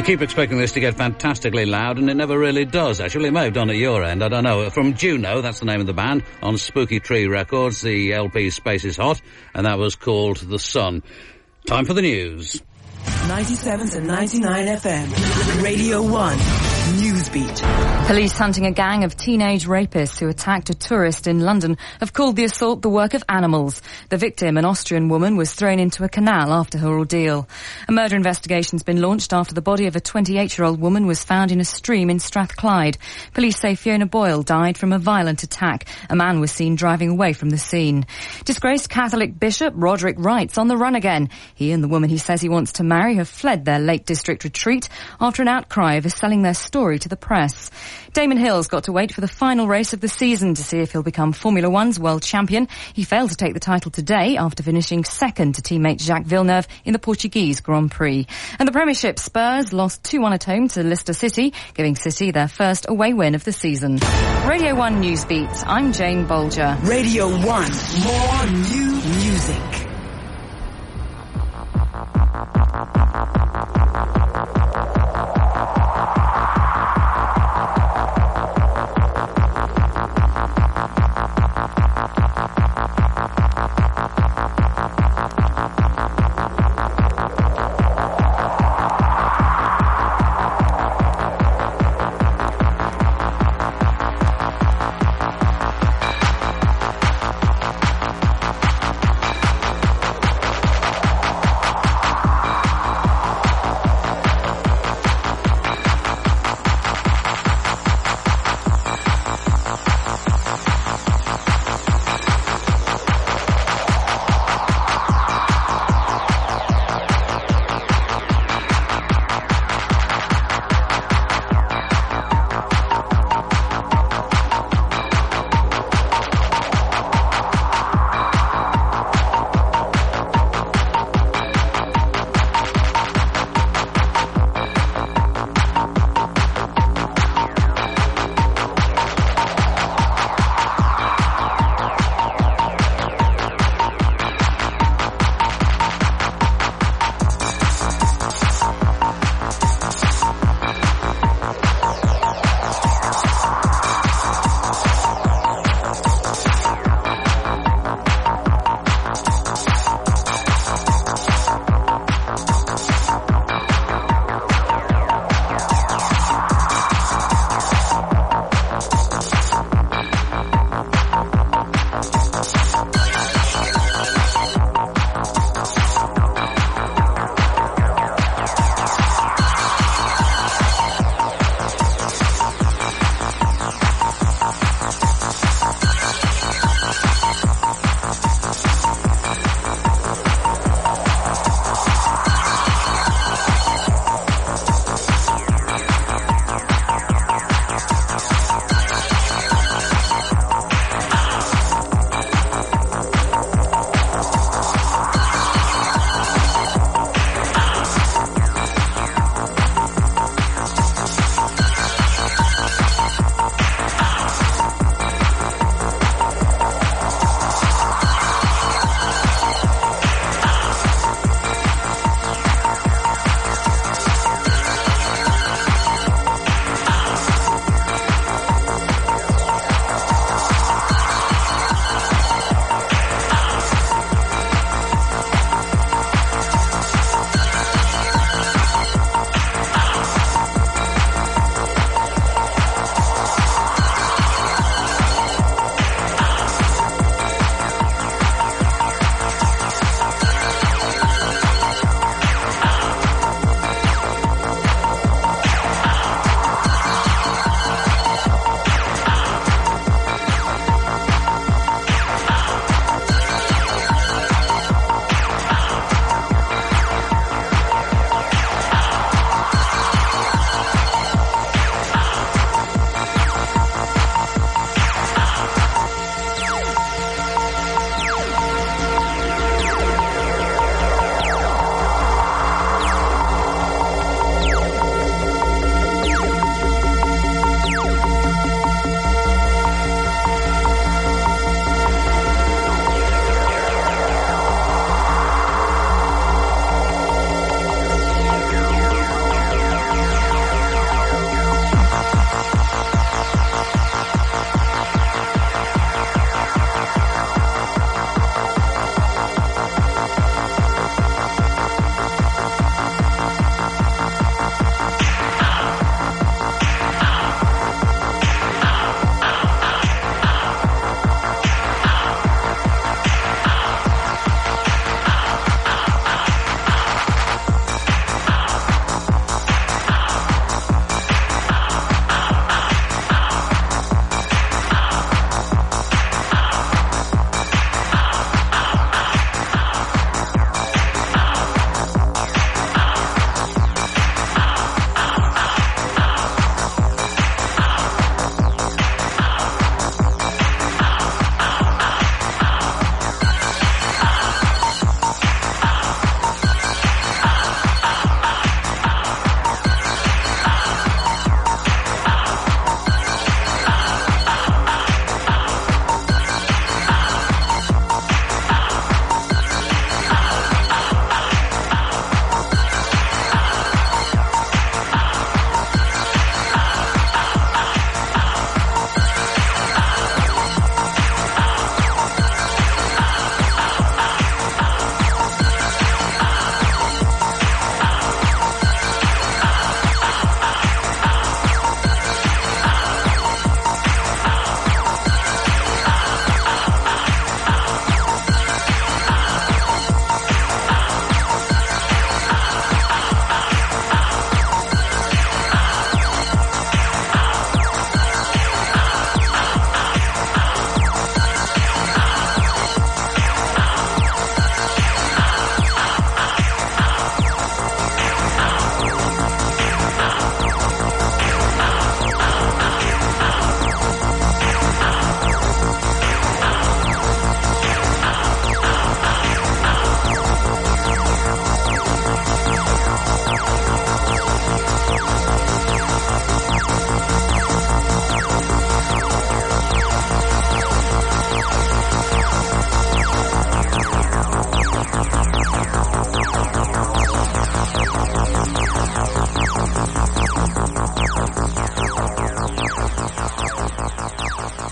keep expecting this to get fantastically loud, and it never really does, actually. It may have done at your end, I don't know. From Juno, that's the name of the band, on Spooky Tree Records, the L P Space is Hot, and that was called The Sun. Time for the news.
ninety-seven to ninety-nine F M. Radio one. Newsbeat.
Police hunting a gang of teenage rapists who attacked a tourist in London have called the assault the work of animals. The victim, an Austrian woman, was thrown into a canal after her ordeal. A murder investigation's been launched after the body of a twenty-eight-year-old woman was found in a stream in Strathclyde. Police say Fiona Boyle died from a violent attack. A man was seen driving away from the scene. Disgraced Catholic Bishop Roderick Wright's on the run again. He and the woman he says he wants to marry have fled their Lake District retreat after an outcry over selling their story to the press. Damon Hill's got to wait for the final race of the season to see if he'll become Formula One's world champion. He failed to take the title today after finishing second to teammate Jacques Villeneuve in the Portuguese Grand Prix. And the Premiership, Spurs lost two one at home to Leicester City, giving City their first away win of the season. Radio one Newsbeat, I'm Jane Bolger.
Radio one, more new music.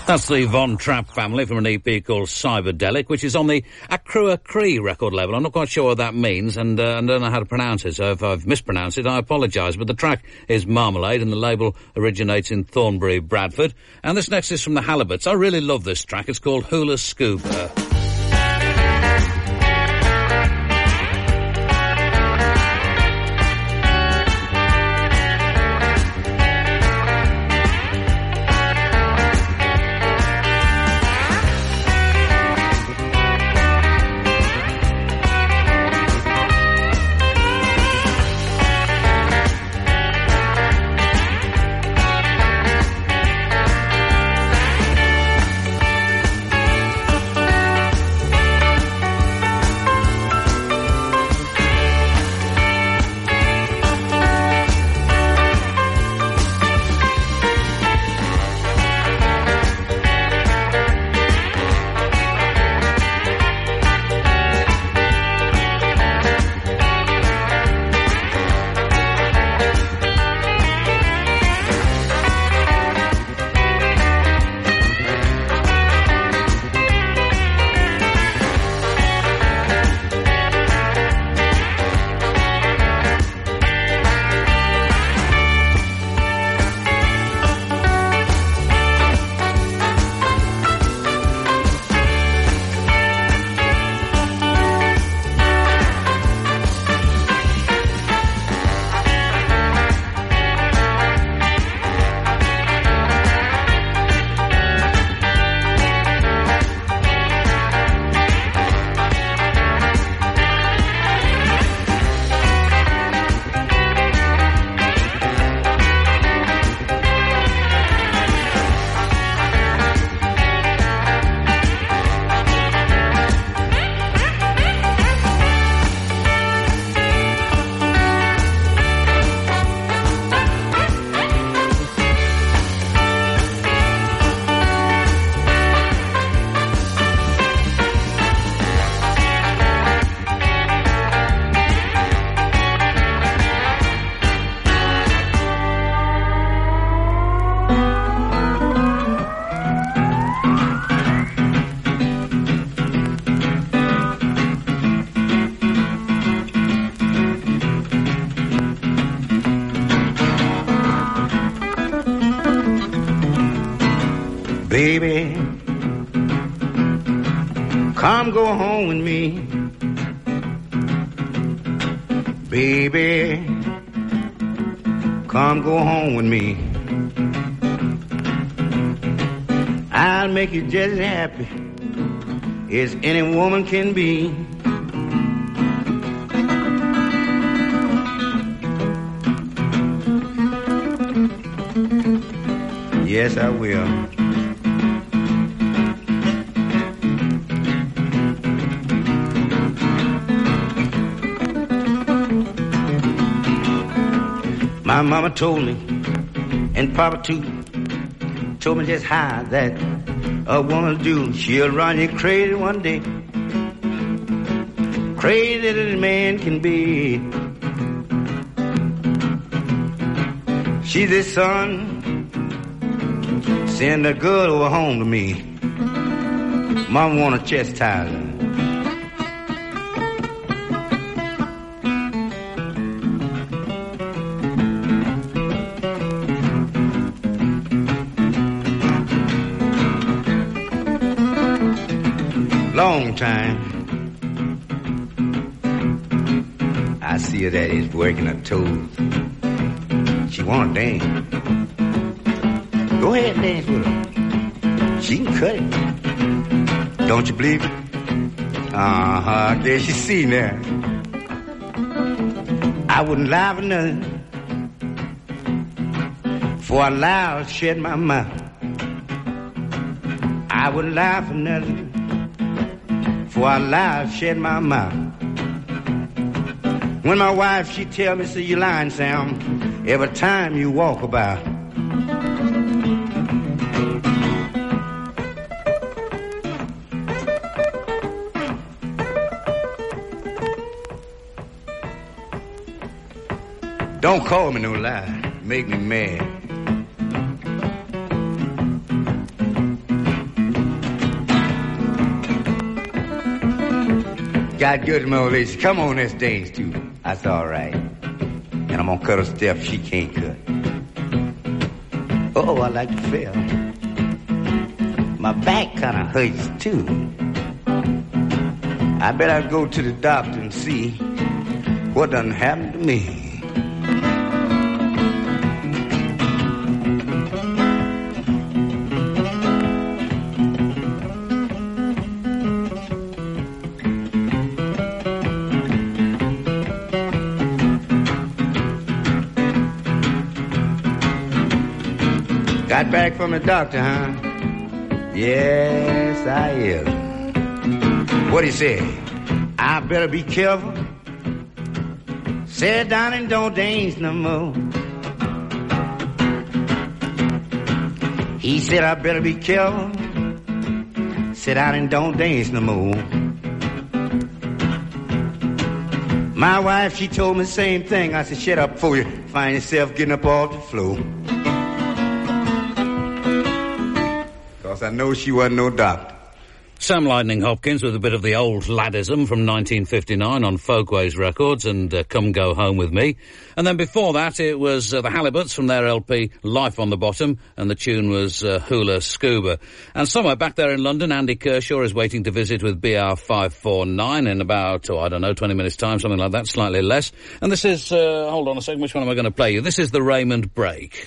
That's the Von Trapp family from an E P called Cyberdelic, which is on the Accrua Cree record label. I'm not quite sure what that means, and uh, I don't know how to pronounce it, so if I've mispronounced it, I apologise. But the track is Marmalade, and the label originates in Thornbury, Bradford. And this next is from the Halibuts. I really love this track. It's called Hula Scuba.
Baby, come go home with me. Baby, come go home with me. I'll make you just as happy as any woman can be. Yes, I will. My mama told me, and Papa too, told me just how that a woman do. She'll run you crazy one day, crazy as a man can be. She said, son, send a girl over home to me. Mama wanna chastise her. Long time I see her that is working her toes. She wanna dance. Go ahead and dance with her. She can cut it. Don't you believe it? Uh-huh. There she see now. I wouldn't lie for nothing, for I lie I'll shed my mouth. I wouldn't lie for nothing, for I lie I'll shed my mouth. When my wife, she tell me, say, you lying, Sam, every time you walk about. Don't call me no lie, make me mad. got good to my old lady. Come on, let's dance too. That's all right. And I'm gonna cut her step she can't cut. Oh, I like to feel. My back kind of hurts too. I bet I'd go to the doctor and see what done happened to me. Got back from the doctor, huh? Yes, I is. What he say? I better be careful. Sit down and don't dance no more. He said I better be careful. Sit down and don't dance no more. My wife, she told me the same thing. I said, shut up before you find yourself getting up off the floor. I know she wasn't no doctor.
Sam Lightning Hopkins with a bit of the old laddism from nineteen fifty-nine on Folkways Records and uh, Come Go Home With Me. And then before that it was uh, the Halibuts from their L P Life on the Bottom, and the tune was uh, Hula Scuba. And somewhere back there in London, Andy Kershaw is waiting to visit with B R five forty-nine in about, oh, I don't know, twenty minutes time, something like that, slightly less. And this is, uh, hold on a second, which one am I going to play you? This is the Raymond Break.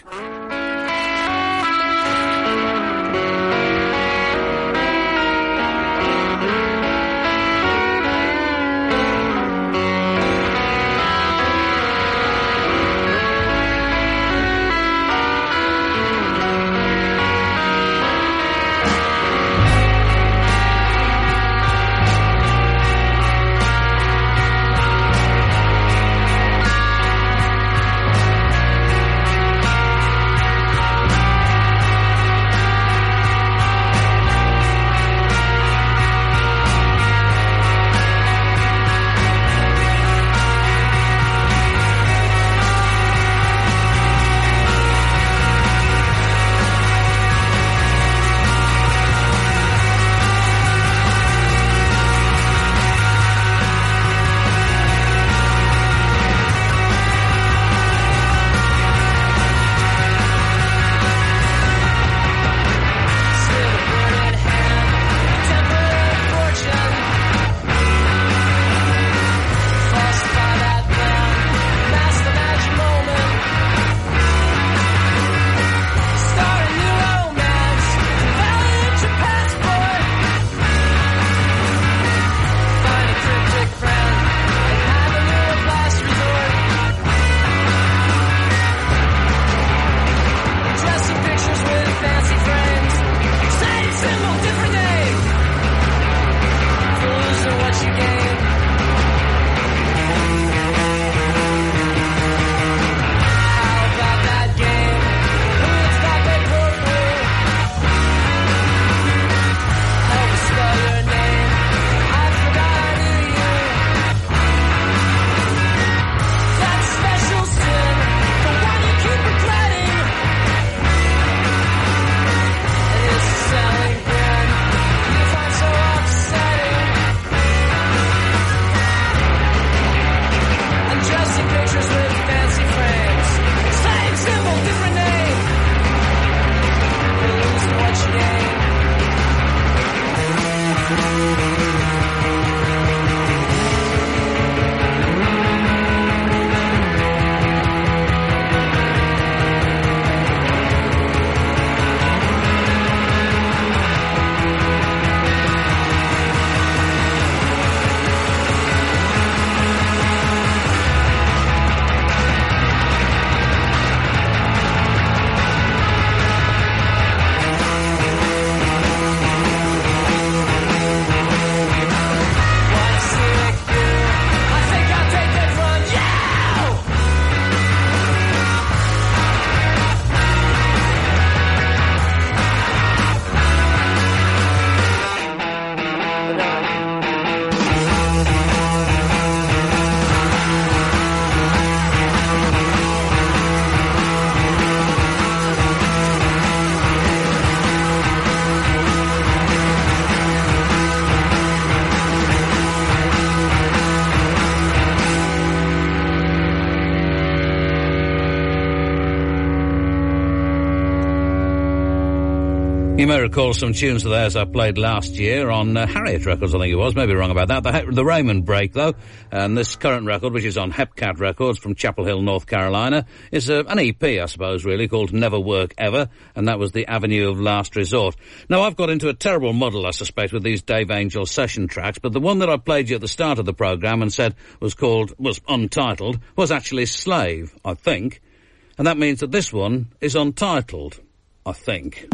You may recall some tunes of theirs I played last year on uh, Harriet Records, I think it was. Maybe wrong about that. The, the Raymond Break, though, and this current record, which is on Hepcat Records from Chapel Hill, North Carolina, is uh, an E P, I suppose, really, called Never Work Ever, and that was the Avenue of Last Resort. Now, I've got into a terrible muddle, I suspect, with these Dave Angel session tracks, but the one that I played you at the start of the programme and said was called, was untitled, was actually Slave, I think. And that means that this one is untitled, I think.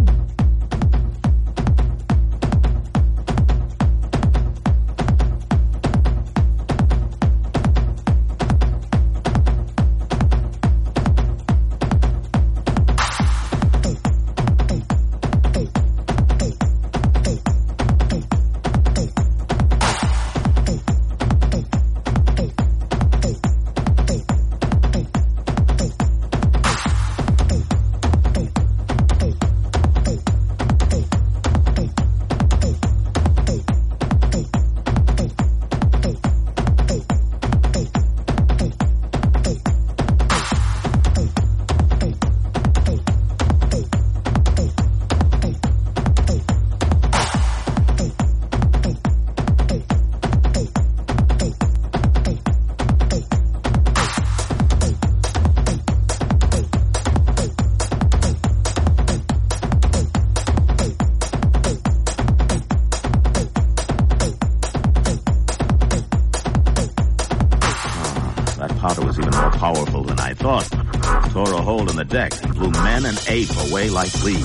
Deck and blew men and ape away like fleas.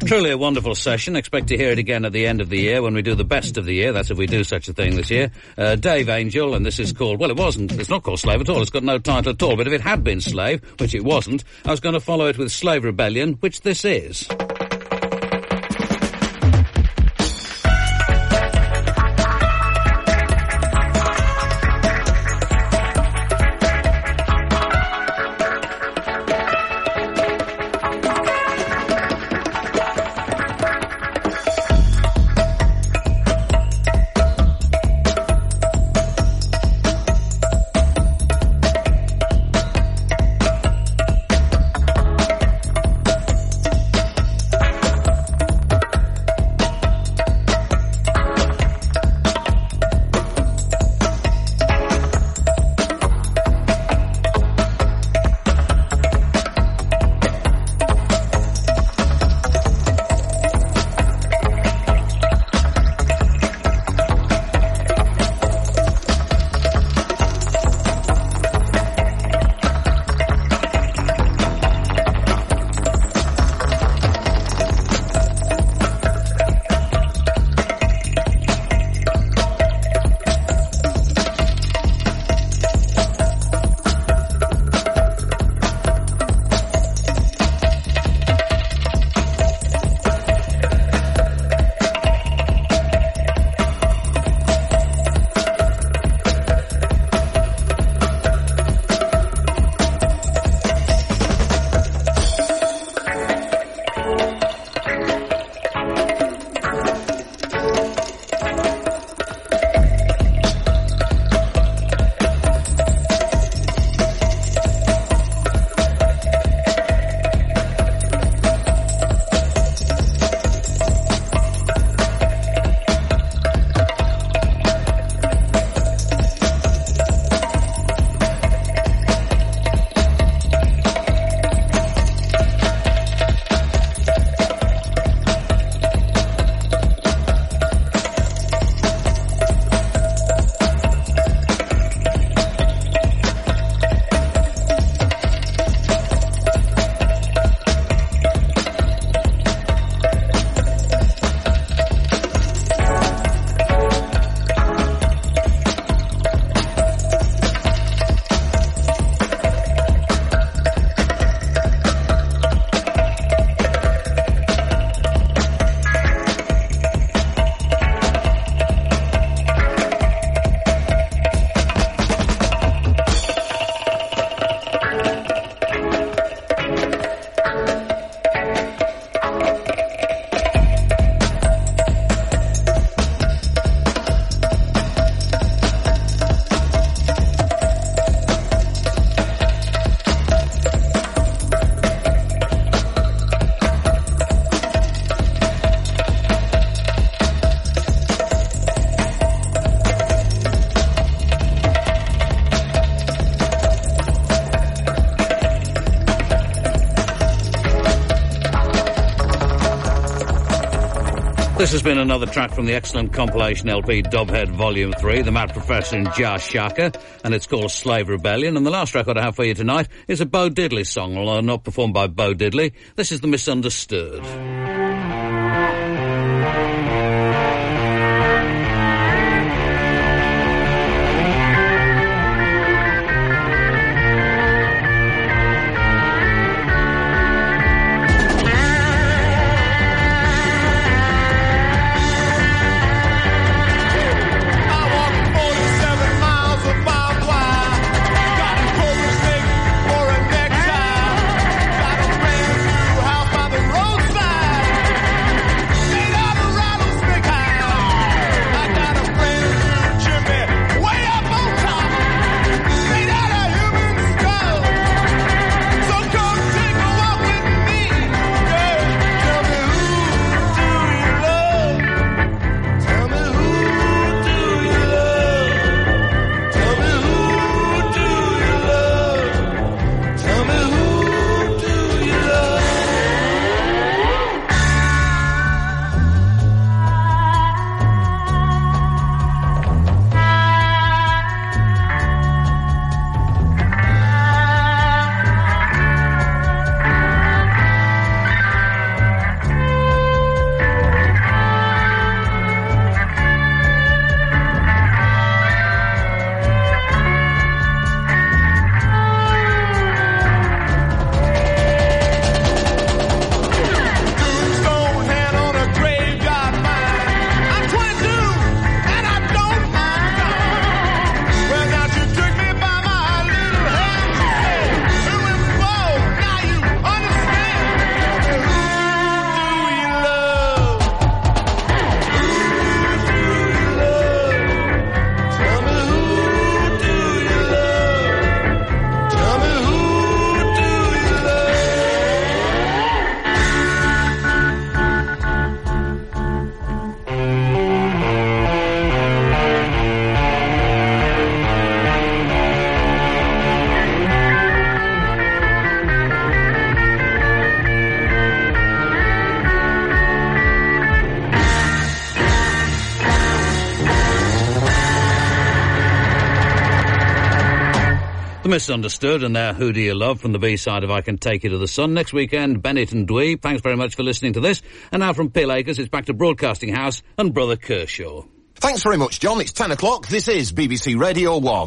Truly a wonderful session. Expect to hear it again at the end of the year when we do the best of the year. That's if we do such a thing this year. Uh, Dave Angel, and this is called, well, it wasn't, it's not called Slave at all. It's got no title at all. But if it had been Slave, which it wasn't, I was going to follow it with Slave Rebellion, which this is. This has been another track from the excellent compilation L P Dubhead Volume three, The Mad Professor and Jar Shaka, and it's called Slave Rebellion. And the last record I have for you tonight is a Bo Diddley song, although not performed by Bo Diddley. This is The Misunderstood.
Got a brand new house by the roadside.
The Misunderstood and now Who Do You Love from the B-side of I Can Take You to the Sun. Next weekend, Bennett and Dwee. Thanks very much for listening to this. And now from Peel Acres, it's back to Broadcasting House and Brother Kershaw.
Thanks very much, John. It's ten o'clock. This is B B C Radio one.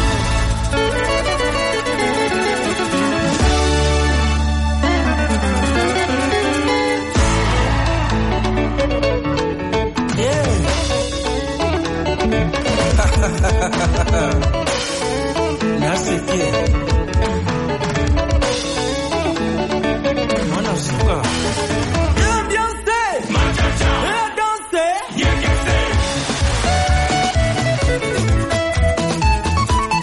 Là c'est bien. Mon azúcar. Ambiance, et danser.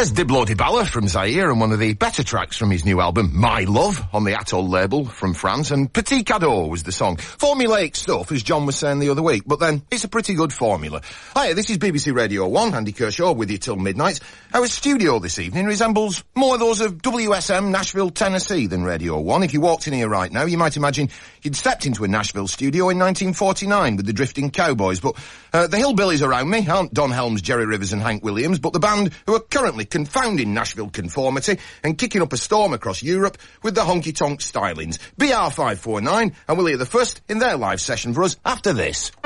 There's Diblo Dibala from Zaire and one of the better tracks from his new album, My Love, on the Atoll label from France, and Petit Cadeau was the song. Formulaic stuff, as John was saying the other week, but then it's a pretty good formula. Hi, this is B B C Radio one, Andy Kershaw with you till midnight. Our studio this evening resembles more those of W S M Nashville, Tennessee than Radio one. If you walked in here right now, you might imagine you'd stepped into a Nashville studio in nineteen forty-nine with the Drifting Cowboys, but uh, the hillbillies around me aren't Don Helms, Jerry Rivers and Hank Williams, but the band who are currently confounding Nashville conformity and kicking up a storm across Europe with the honky-tonk stylings. B R five four nine, and we'll hear the first in their live session for us after this.